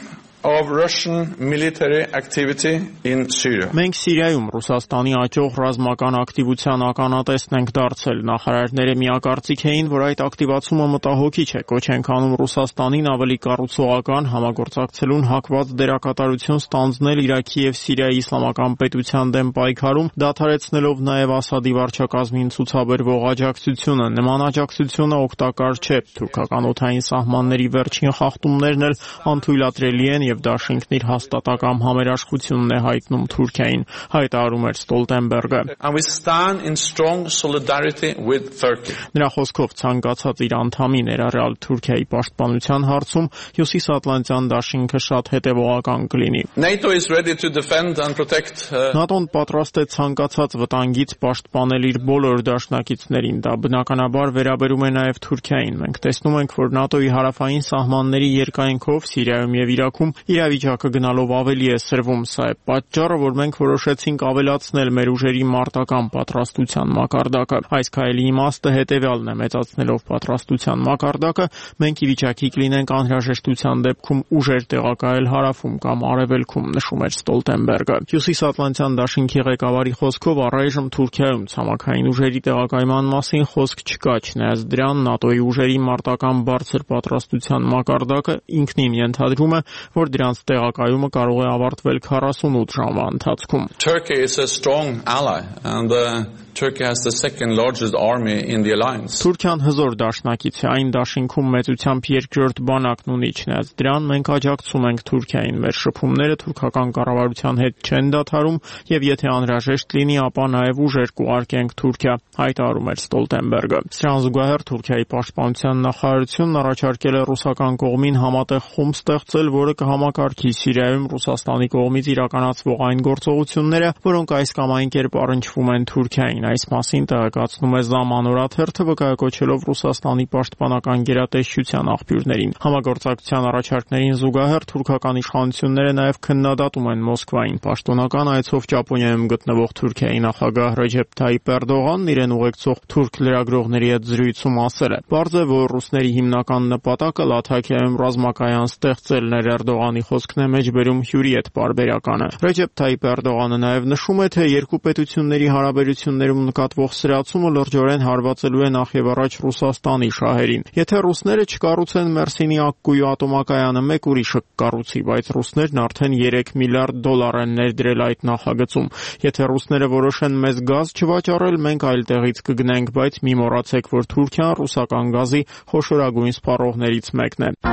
of Russian military activity in Syria. Մենք Սիրիայում Ռուսաստանի աճող ռազմական ակտիվության ականատեսն ենք դարձել։ Նախարարները միակարծիք էին, որ այդ ակտիվացումը մտահոգիչ է, կոչ ենք անում Ռուսաստանին ավելի կառուցողական համագործակցելուն հակված դերակատարություն ստանձնել Իրաքի եւ Սիրիայի իսլամական պետության դեմ պայքարում, դադարեցնելով նաեւ Ասադի վարչակազմին ցուցաբերվող աջակցությունը։ Նման աջակցությունը օգտակար չէ։ Թուրքական օդային սահմանների վերջին խախտումներն էլ անթույլատրելի են եւ դաշինքն իր հաստատակամ համերաշխությունն է հայտնում Թուրքիային, հայտարարում էր Ստոլտենբերգը։ And we stand in strong solidarity with Turkey. Նրա խոսքով ցանկացած իր անդամի ներառյալ Թուրքիայի պաշտպանության հարցում Հյուսիսատլանտյան դաշինքը շատ հետևողական կլինի։ NATO is ready to defend and protect. ՆԱՏՕ-ն պատրաստ է ցանկացած վտանգից պաշտպանել իր բոլոր դաշնակիցներին։ Դա բնականաբար վերաբերում է նաև Թուրքիային։ Մենք տեսնում ենք, որ ՆԱՏՕ-ի հարավային սահմանների երկայնքով Սիրիայում եւ Իրաքում իրավիճակը գնալով ավելի է սրվում։ Սա է պատճառը, որ մենք որոշեցինք ավելացնել մեր ուժերի մարտական պատրաստության մակարդակը։ Այս քայլի իմաստը հետևյալն է՝ մեծացնելով պատրաստության մակարդակը, մենք ի վիճակի կլինենք անհրաժեշտության դեպքում ուժեր տեղակայել հարավում կամ արևելքում, նշում էր Ստոլտենբերգը։ Հյուսիսատլանտյան դաշինքի ղեկավարի խոսքով առայժմ Թուրքիայում ցամաքային ուժերի տեղակայման մասին խոսք չկա, չնայած դրան ՆԱՏՕ-ի ուժերի մարտական բարձր պատրաստության մակարդակը ինքնին ենթադրում է, որ դրանց տեղակայումը կարող է ավարտվել քառասունութ ժամվա ընթացքում։ Turkey is a strong ally and uh, Turkey has the second largest army in the alliance. Թուրքիան հզոր դաշնակից է, այն դաշինքում մեծությամբ երկրորդ բանակն ունի, չնայած դրան մենք աջակցում ենք Թուրքիային։ Մեր շփումները թուրքական կառավարության հետ չեն դադարում եւ եթե անհրաժեշտ լինի, ապա նաեւ ուժեր կուղարկենք Թուրքիա, հայտարարում էր Ստոլտենբերգը։ Սրան զուգահեռ Թուրքիայի պաշտպանության նախարարությունն առաջարկել է ռուսական կողմին համատեղ խումբ ստեղծել, որը կհամակարգի Սիրիայում Ռուսաստանի կողմից իրականացվող այն գործողությունները, որոնք այս կամ այն կերպ առնչվում են Թուրքիային։ Այս մասին տեղեկացնում է Zaman օրաթերթը, վկայակոչելով Ռուսաստանի պաշտպանական գերատեսչության աղբյուրներին։ Համագործակցության առաջարկներին զուգահեռ թուրքական իշխանությունները նաև քննադատում են Մոսկվային։ Պաշտոնական այցով Ճապոնիայում գտնվող Թուրքիայի նախագահ Ռեջեփ Թայիպ Էրդողանն իրեն ուղեկցող թուրք լրագրողների հետ զրույցում ասել է. «Պարզ է, որ ռուսների հիմնական նպատակը Լաթաքիայում ռազմակայան ստեղծելն էր»։ Էրդողանի խոսքն է մեջբերում հյուրի հետ պարբերականը։ Ռեջեփ Թայիպ Էրդողանը նաև նշում է, թե երկու պետությունների հարաբերություններում նկատվող սրացումը լրջորեն հարվածելու է նախևառաջ Ռուսաստանի շահերին։ Եթե ռուսները չկառուցեն Մերսինի ակկուի ատոմակայանը, մեկ ուրիշը կկառուցի, բայց ռուսներն արդեն երեք միլիարդ դոլար են ներդրել այդ նախագծում։ Եթե ռուսները որոշեն մեզ գազ չվաճառել, մենք այլ տեղից կգնենք, բայց մի մոռացեք, որ Թուրքիան ռուսական գազի խոշորագույն սպառողներից մեկն է։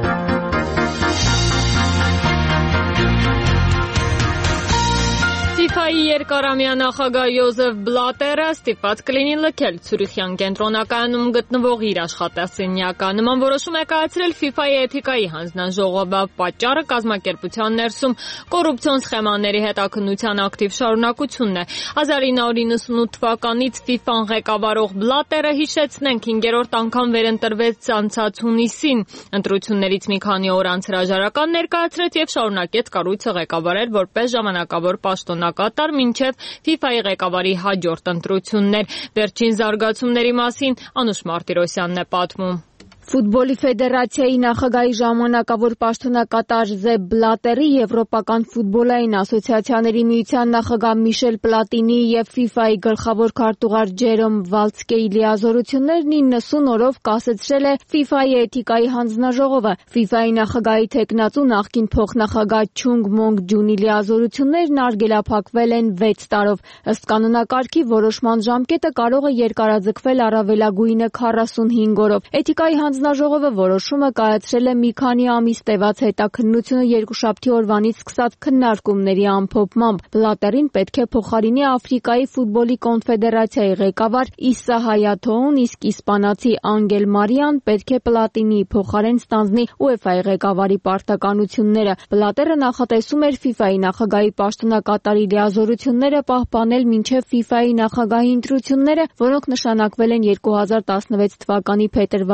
ֆիֆայի երկարամյա նախագահ Յոզեֆ Բլատերը ստիպված կլինի լքել Ցյուրիխյան կենտրոնակայանում գտնվող իր աշխատասենյակը։ Նման որոշում է կայացրել ֆիֆայի էթիկայի հանձնաժողովը։ Պատճառը կազմակերպության ներսում կոռուպցիոն սխեմաների հետաքննության ակտիվ շարունակությունն է։ հազար ինը հարյուր նվաթ թվականից ֆիֆան ղեկավարող Բլատերը, հիշեցնենք, հինգերորդ անգամ վերընտրվեց անցած հունիսին։ Ընտրություններից մի քանի օր անց հրաժարական ներկայացրեց եւ շարունակեց կառույցը ղեկավարել որպես ժամանակավոր պաշտոնակատար մինչև ֆիֆայի ղեկավարի հաջորդ ընտրություններ։ Վերջին զարգացումների մասին Անուշ Մարտիրոսյանն է պատմում։ Ֆուտբոլի ֆեդերացիայի նախագահի ժամանակավոր պաշտոնակատար Զեփ Բլատերի, Եվրոպական ֆուտբոլային ասոցիացիաների միության նախագահ Միշել Պլատինիի եւ ֆիֆայի գլխավոր քարտուղար Ջերոմ Վալցկեի լիազորություններն իննսուն օրով կասեցրել է ֆիֆայի էթիկայի հանձնաժողովը։ ֆիֆայի նախագահի թեկնածու նախկին փոխնախագահ Չունգ Մոնգ Ջունի լիազորություններն արգելափակվել են վեց տարով։ Ըստ կանոնակարգի որոշման ժամկետը կարող է երկարաձգվել առավելագույնը քառասունհինգ օրով։ Էթիկայի հանձնաժողովը որոշումը կայացրել է մի քանի ամիս տևած հետաքննությունը երկուշաբթի օրվանից սկսած քննարկումների ամփոփմամբ։ Բլատերին պետք է փոխարինի Աֆրիկայի ֆուտբոլի կոնֆեդերացիայի ղեկավար Իսա Հայաթոուն, իսկ իսպանացի Անգել Մարիան պետք է Պլատինիի փոխարեն ստանձնի ՈՒԵՖԱ-ի ղեկավարի պարտականությունները։ Բլատերը նախատեսում էր ֆիֆայի նախագահի պաշտոնակատարի լիազորությունները պահպանել մինչև ֆիֆայի նախագահի ընտրությունները, որոնք նշանակվել են երկու հազար տասնվեց թվականի փետրվարի քսան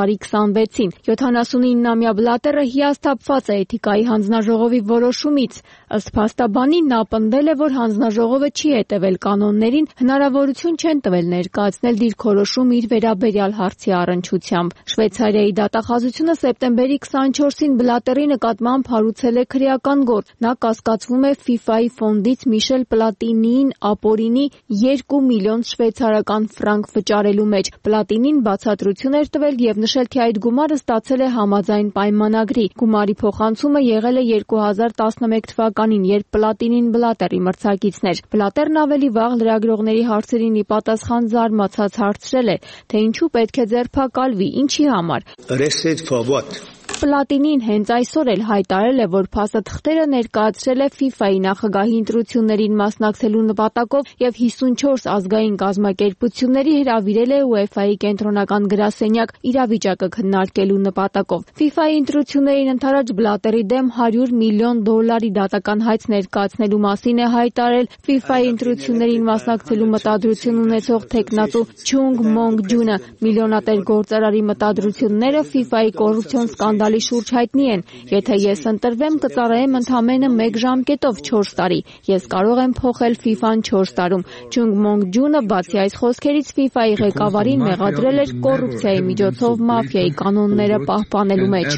սպանվեցին։ յոթանասունիննամյա Բլատերը հիասթափված է էթիկայի հանձնաժողովի որոշումից։ Ըստ փաստաբանի նա պնդել է, որ հանձնաժողովը չի հետևել կանոններին, հնարավորություն չեն տվել ներկայացնել դիրքորոշում իր վերաբերյալ հարցի առնչությամբ։ Շվեյցարիայի դատախազությունը սեպտեմբերի քսանչորսին Բլատերի նկատմամբ հարուցել է քրեական գործ։ Նա կասկածվում է ֆիֆայի ֆոնդից Միշել Պլատինիին ապօրինի երկու միլիոն շվեյցարական ֆրանկ վճարելու մեջ։ Պլատինին բացատրություն էր տվել եւ նշել, թե այդ գումարը ստացել է համաձայն պայմանագրի։ Գումարի փոխանցումը եղել է երկու հազար տասնմեկ թվականին, երբ Պլատինին Բլատերի մրցակիցն էր։ Բլատերն ավելի վաղ լրագրողների հարցերին ի պատասխան զարմացած հարցրել է, թե ինչու պետք է ձերբակալվի, ինչի համար։ Arrested for what? Պլատինին հենց այսօր էլ հայտարարել է, որ փաստաթղթերը ներկայացրել է ֆիֆայի նախագահի ընտրություններին մասնակցելու նպատակով եւ հիսունչորս ազգային կազմակերպությունների հրավիրել է ՈՒԵՖԱ-ի կենտրոնական գրասենյակ իրավիճակը քննարկելու նպատակով։ ֆիֆայի ընտրություններին ընդառաջ Բլատերի դեմ հարյուր միլիոն դոլարի դատական հայց ներկայացնելու մասին է հայտարարել ֆիֆայի ընտրություններին մասնակցելու մտադրություն ունեցող տեխնատու Չունգ Մոնգ Ջունը։ Միլիոնատեր գործարարի մտադրությունները ֆիֆայի կոռուպցիոն սկանդալի շուրջ հայտնի են։ Եթե ես ընտրվեմ, կծառայեմ ընդամենը մեկ ժամկետով չորս տարի։ Ես կարող եմ փոխել ֆիֆան չորս տարում։ Չունգ Մոնգ Ջունը բացի այս խոսքերից ֆիֆայի ղեկավարին մեղադրել էր կոռուպցիայի միջոցով մաֆիայի կանոնները պահպանելու մեջ։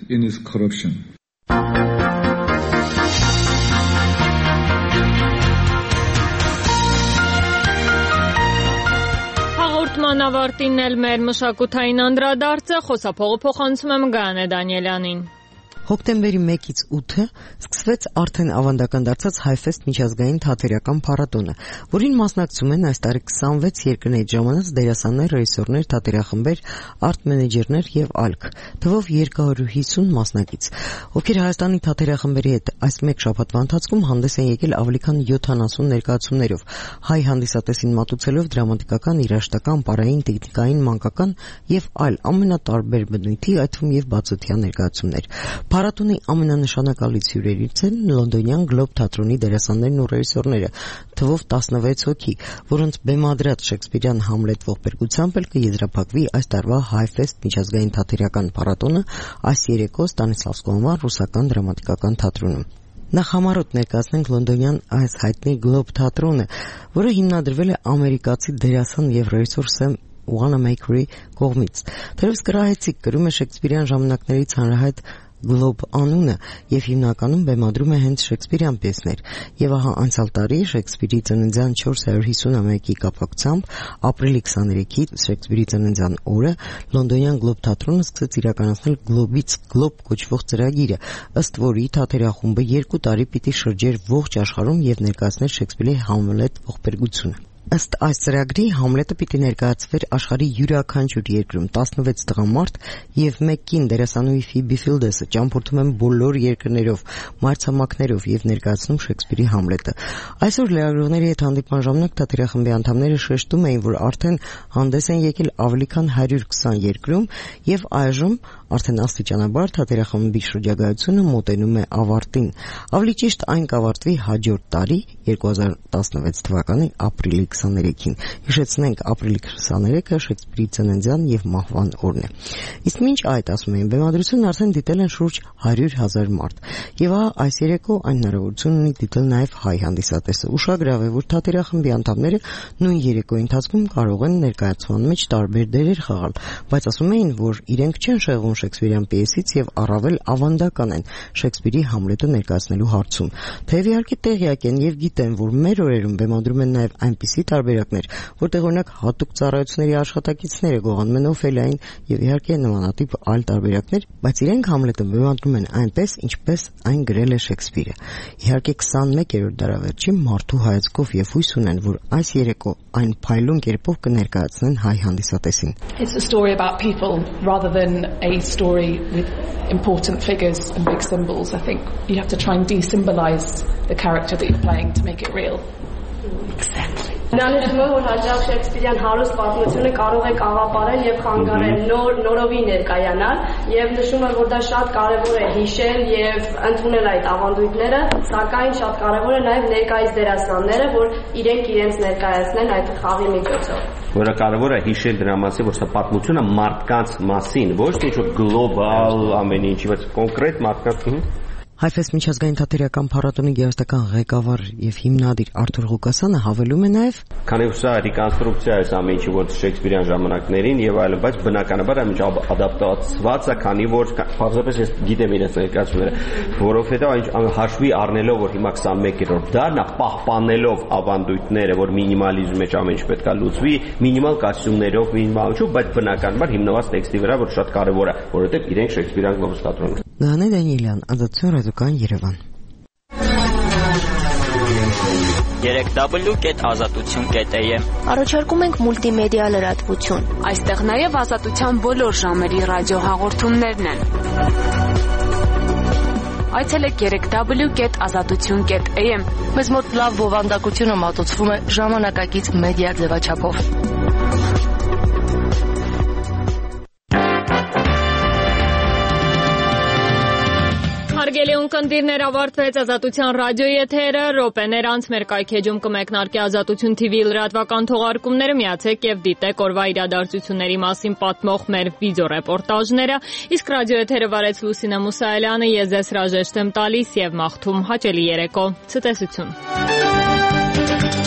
Հաղորդման ավարտին էլ մեր մշակութային անդրադարձը խոսափողը փոխանցում եմ Գայանե Դանիելյանին։ Հոկտեմբերի մեկից ութը սկսվեց արդեն ավանդական դարձած Հայֆեստ միջազգային թատերական փառատոնը, որին մասնակցում են այս տարի քսանվեց երկրներից ժամանած դերասաններ, ռեժիսորներ, թատերախմբեր, արտ-մենեջերներ եւ ԱԼՔ, թվով երկու հարյուր հիսուն մասնակից, ովքեր Հայաստանի թատերախմբերի հետ այս մեկ շաբաթվա ընթացքում հանդես են եկել ավելի քան յոթանասուն ներկայացումներով, հայ հանդիսատեսին մատուցելով դրամատիկական, երաժշտական, պարային, տեխնիկային, մանկական եւ այլ ամենատարբեր բնույթի, այդ թվում եւ բացօթյա ներկայացումներ։ Փառատոնի ամենանշանակալից հյուրերից են լոնդոնյան Գլոբ թատրոնի դերասաններն ու ռեժիսորները, թվով տասնվեց հոգի, որոնց բեմադրած շեքսպիրյան Համլետ ողբերգությամբ էլ կեզրափակվի այս տարվա Հայֆեստ միջազգային թատերական փառատոնը այս երեկո Ստանիսլավսկու անվան ռուսական դրամատիկական թատրոնում։ Նախ համառոտ ներկայացնենք լոնդոնյան այս հայտնի Գլոբ թատրոնը, որը հիմնադրվել է ամերիկացի դերասան եւ ռեժիսոր Սեմ Ուանամեյքերի կողմից։ Թերևս կրահեցիկ կրում է շեքսպիրյան ժամանակներից հանրահայտ Գլոբ անունը եւ հիմնականում բեմադրում է հենց շեքսպիրյան պիեսներ։ Եվ ահա անցյալ տարի Շեքսպիրի ծննդյան չորս հարյուր հիսունամյակի կապակցությամբ ապրիլի քսաներեքի Շեքսպիրի ծննդյան օրը լոնդոնյան Գլոբ թատրոնը սկսեց իրականացնել Գլոբից Գլոբ կոչվող ծրագիրը, ըստ որի թատերախումբը երկու տարի պիտի շրջեր ողջ աշխարհում եւ ներկայացներ Շեքսպիրի Համլետ ողբերգությունը։ Ըստ այս ծրագրի Համլետը պիտի ներկայացվեր աշխարհի յուրաքանչյուր երկրում տասնվեց տղամարդ եւ մեկ կին դերասանուհի Ֆիբի Ֆիլդեսը ճամփորդում են բոլոր երկրներով, մայրցամաքներով եւ ներկայացնում Շեքսպիրի Համլետը։ Այսօր լրագրողների հետ հանդիպման ժամանակ թատերախմբի անդամները շեշտում էին, որ արդեն հանդես են եկել ավելի քան հարյուր քսան երկրում եւ այժմ արդեն աստիճանաբար թատերախմբի շրջագայությունը մոտենում է ավարտին։ Ավելի ճիշտ այն կավարտվի հաջորդ տարի երկու հազար տասնվեց թվականի ապրիլի քսաներեքին։ Հիշեցնենք, ապրիլի քսաներեքը Շեքսպիրի ծննդյան եւ մահվան օրն է։ Իսկ մինչ այդ, ասում են, բեմադրությունն արդեն դիտել են շուրջ հարյուր հազար մարդ։ Եվ ահա այս երեկո այն հնարավորություն ունի դիտել նաեւ հայ հանդիսատեսը։ Ուշագրավ է, որ թատերախմբի անդամները նույն երեկոյի ընթացքում կարող են ներկայացման մեջ տարբեր դերեր խաղալ, բայց ասում էին, որ իրենք չեն շեղվում Շեքսպիրյան պիեսից եւ առավել ավանդական են Շեքսպիրի Համլետը ներկայացնելու հարցում։ Թեև իհարկե տեղյակ են եւ գիտեն, որ մեր օրերում բեմադրում են նաեւ այնպիսի տարբերակներ, որտեղ օրինակ հատուկ ծառայությունների աշխատակիցները գողանում են Օֆելիային եւ իհարկե նմանատիպ այլ տարբերակներ, բայց իրենք Համլետը բեմադրում են այնպես, ինչպես այն գրել է Շեքսպիրը։ Իհարկե քսանմեկերորդ դարավերջի մարդու հայացքով եւ հույս ունեն, որ այս երեկո այն փայլուն կերպով կներկայացնեն հայ հանդիսատեսին։ It's a story about people rather than a story with important figures and big symbols. I think you have to try and de-symbolize the character that you're playing to make it real. Exactly. Նրանից թվում է, որ հաճախ Շեքսպիրյան հարուստ պատմությունը կարող է կաղապարել եւ խանգարել նոր նորովի ներկայանալ եւ նշում է, որ դա շատ կարեւոր է հիշել եւ ընդունել այդ ավանդույթները, սակայն շատ կարեւոր է նաեւ ներկայիս դերասանները, որ իրենք իրենց ներկայացնեն այդ խաղի միջոցով։ Որը կարևոր է հիշել դրա մասին, որ սա պատմությունը մարդկանց մասին, ոչ թե ինչ-որ գլոբալ ամեն ինչ, բայց կոնկրետ մարդկանց։ Հայֆեստ միջազգային թատերական փառատոնի գեղեցկական ղեկավար եւ հիմնադիր Արթուր Ղուկասյանը հավելում է նաեւ. Քանի որ սա ռեկոնստրուկցիա է ամեն ինչի, որ Շեքսպիրյան ժամանակներին եւ այլն, բայց բնականաբար ամեն ինչ ադապտացված է, քանի որ պարզապես ես գիտեմ իրենց ներկայացումները, որովհետեւ այն հաշվի առնելով, որ հիմա քսանմեկերորդ դարն է, պահպանելով ավանդույթները, որ մինիմալիզմի մեջ ամեն ինչ պետք է լուծվի, մինիմալ կոստյումներով, մինիմալ ինչու, բայց բնականաբար հիմնված տեքստի վրա, որ շատ կարեւոր է, որովհետեւ իրենք Շեքսպիրյան գլոբալ թատրոնն Նանե Դանիելյան, Ազատություն ռադիոկայան Երևան։ երեք w կետ ազատություն կետ a m Առաջարկում ենք մուլտիմեդիա լրատվություն։ Այստեղ նաև ազատության բոլոր ժամերի ռադիոհաղորդումներն են։ Այցելեք երեք w կետ ազատություն կետ a m Մեզ մոտ լավ բովանդակությունը մատուցվում է ժամանակակից մեդիա ձևաչափով։ Հարգելի ունկնդիրներ, ավարտվեց Ազատության ռադիոյի եթերը, րոպեներ անց մեր կայքեջում կմեկնարկի Ազատություն թի վի լրատվական թողարկումները, միացեք եւ դիտեք օրվա իրադարձությունների մասին պատմող մեր վիդեոռեպորտաժները, իսկ ռադիո եթերը վարեց Լուսինե Մուսայելյանը, ես ձեզ հրաժեշտ եմ տալիս եւ մաղթում հաճելի երեկո, ցտեսություն։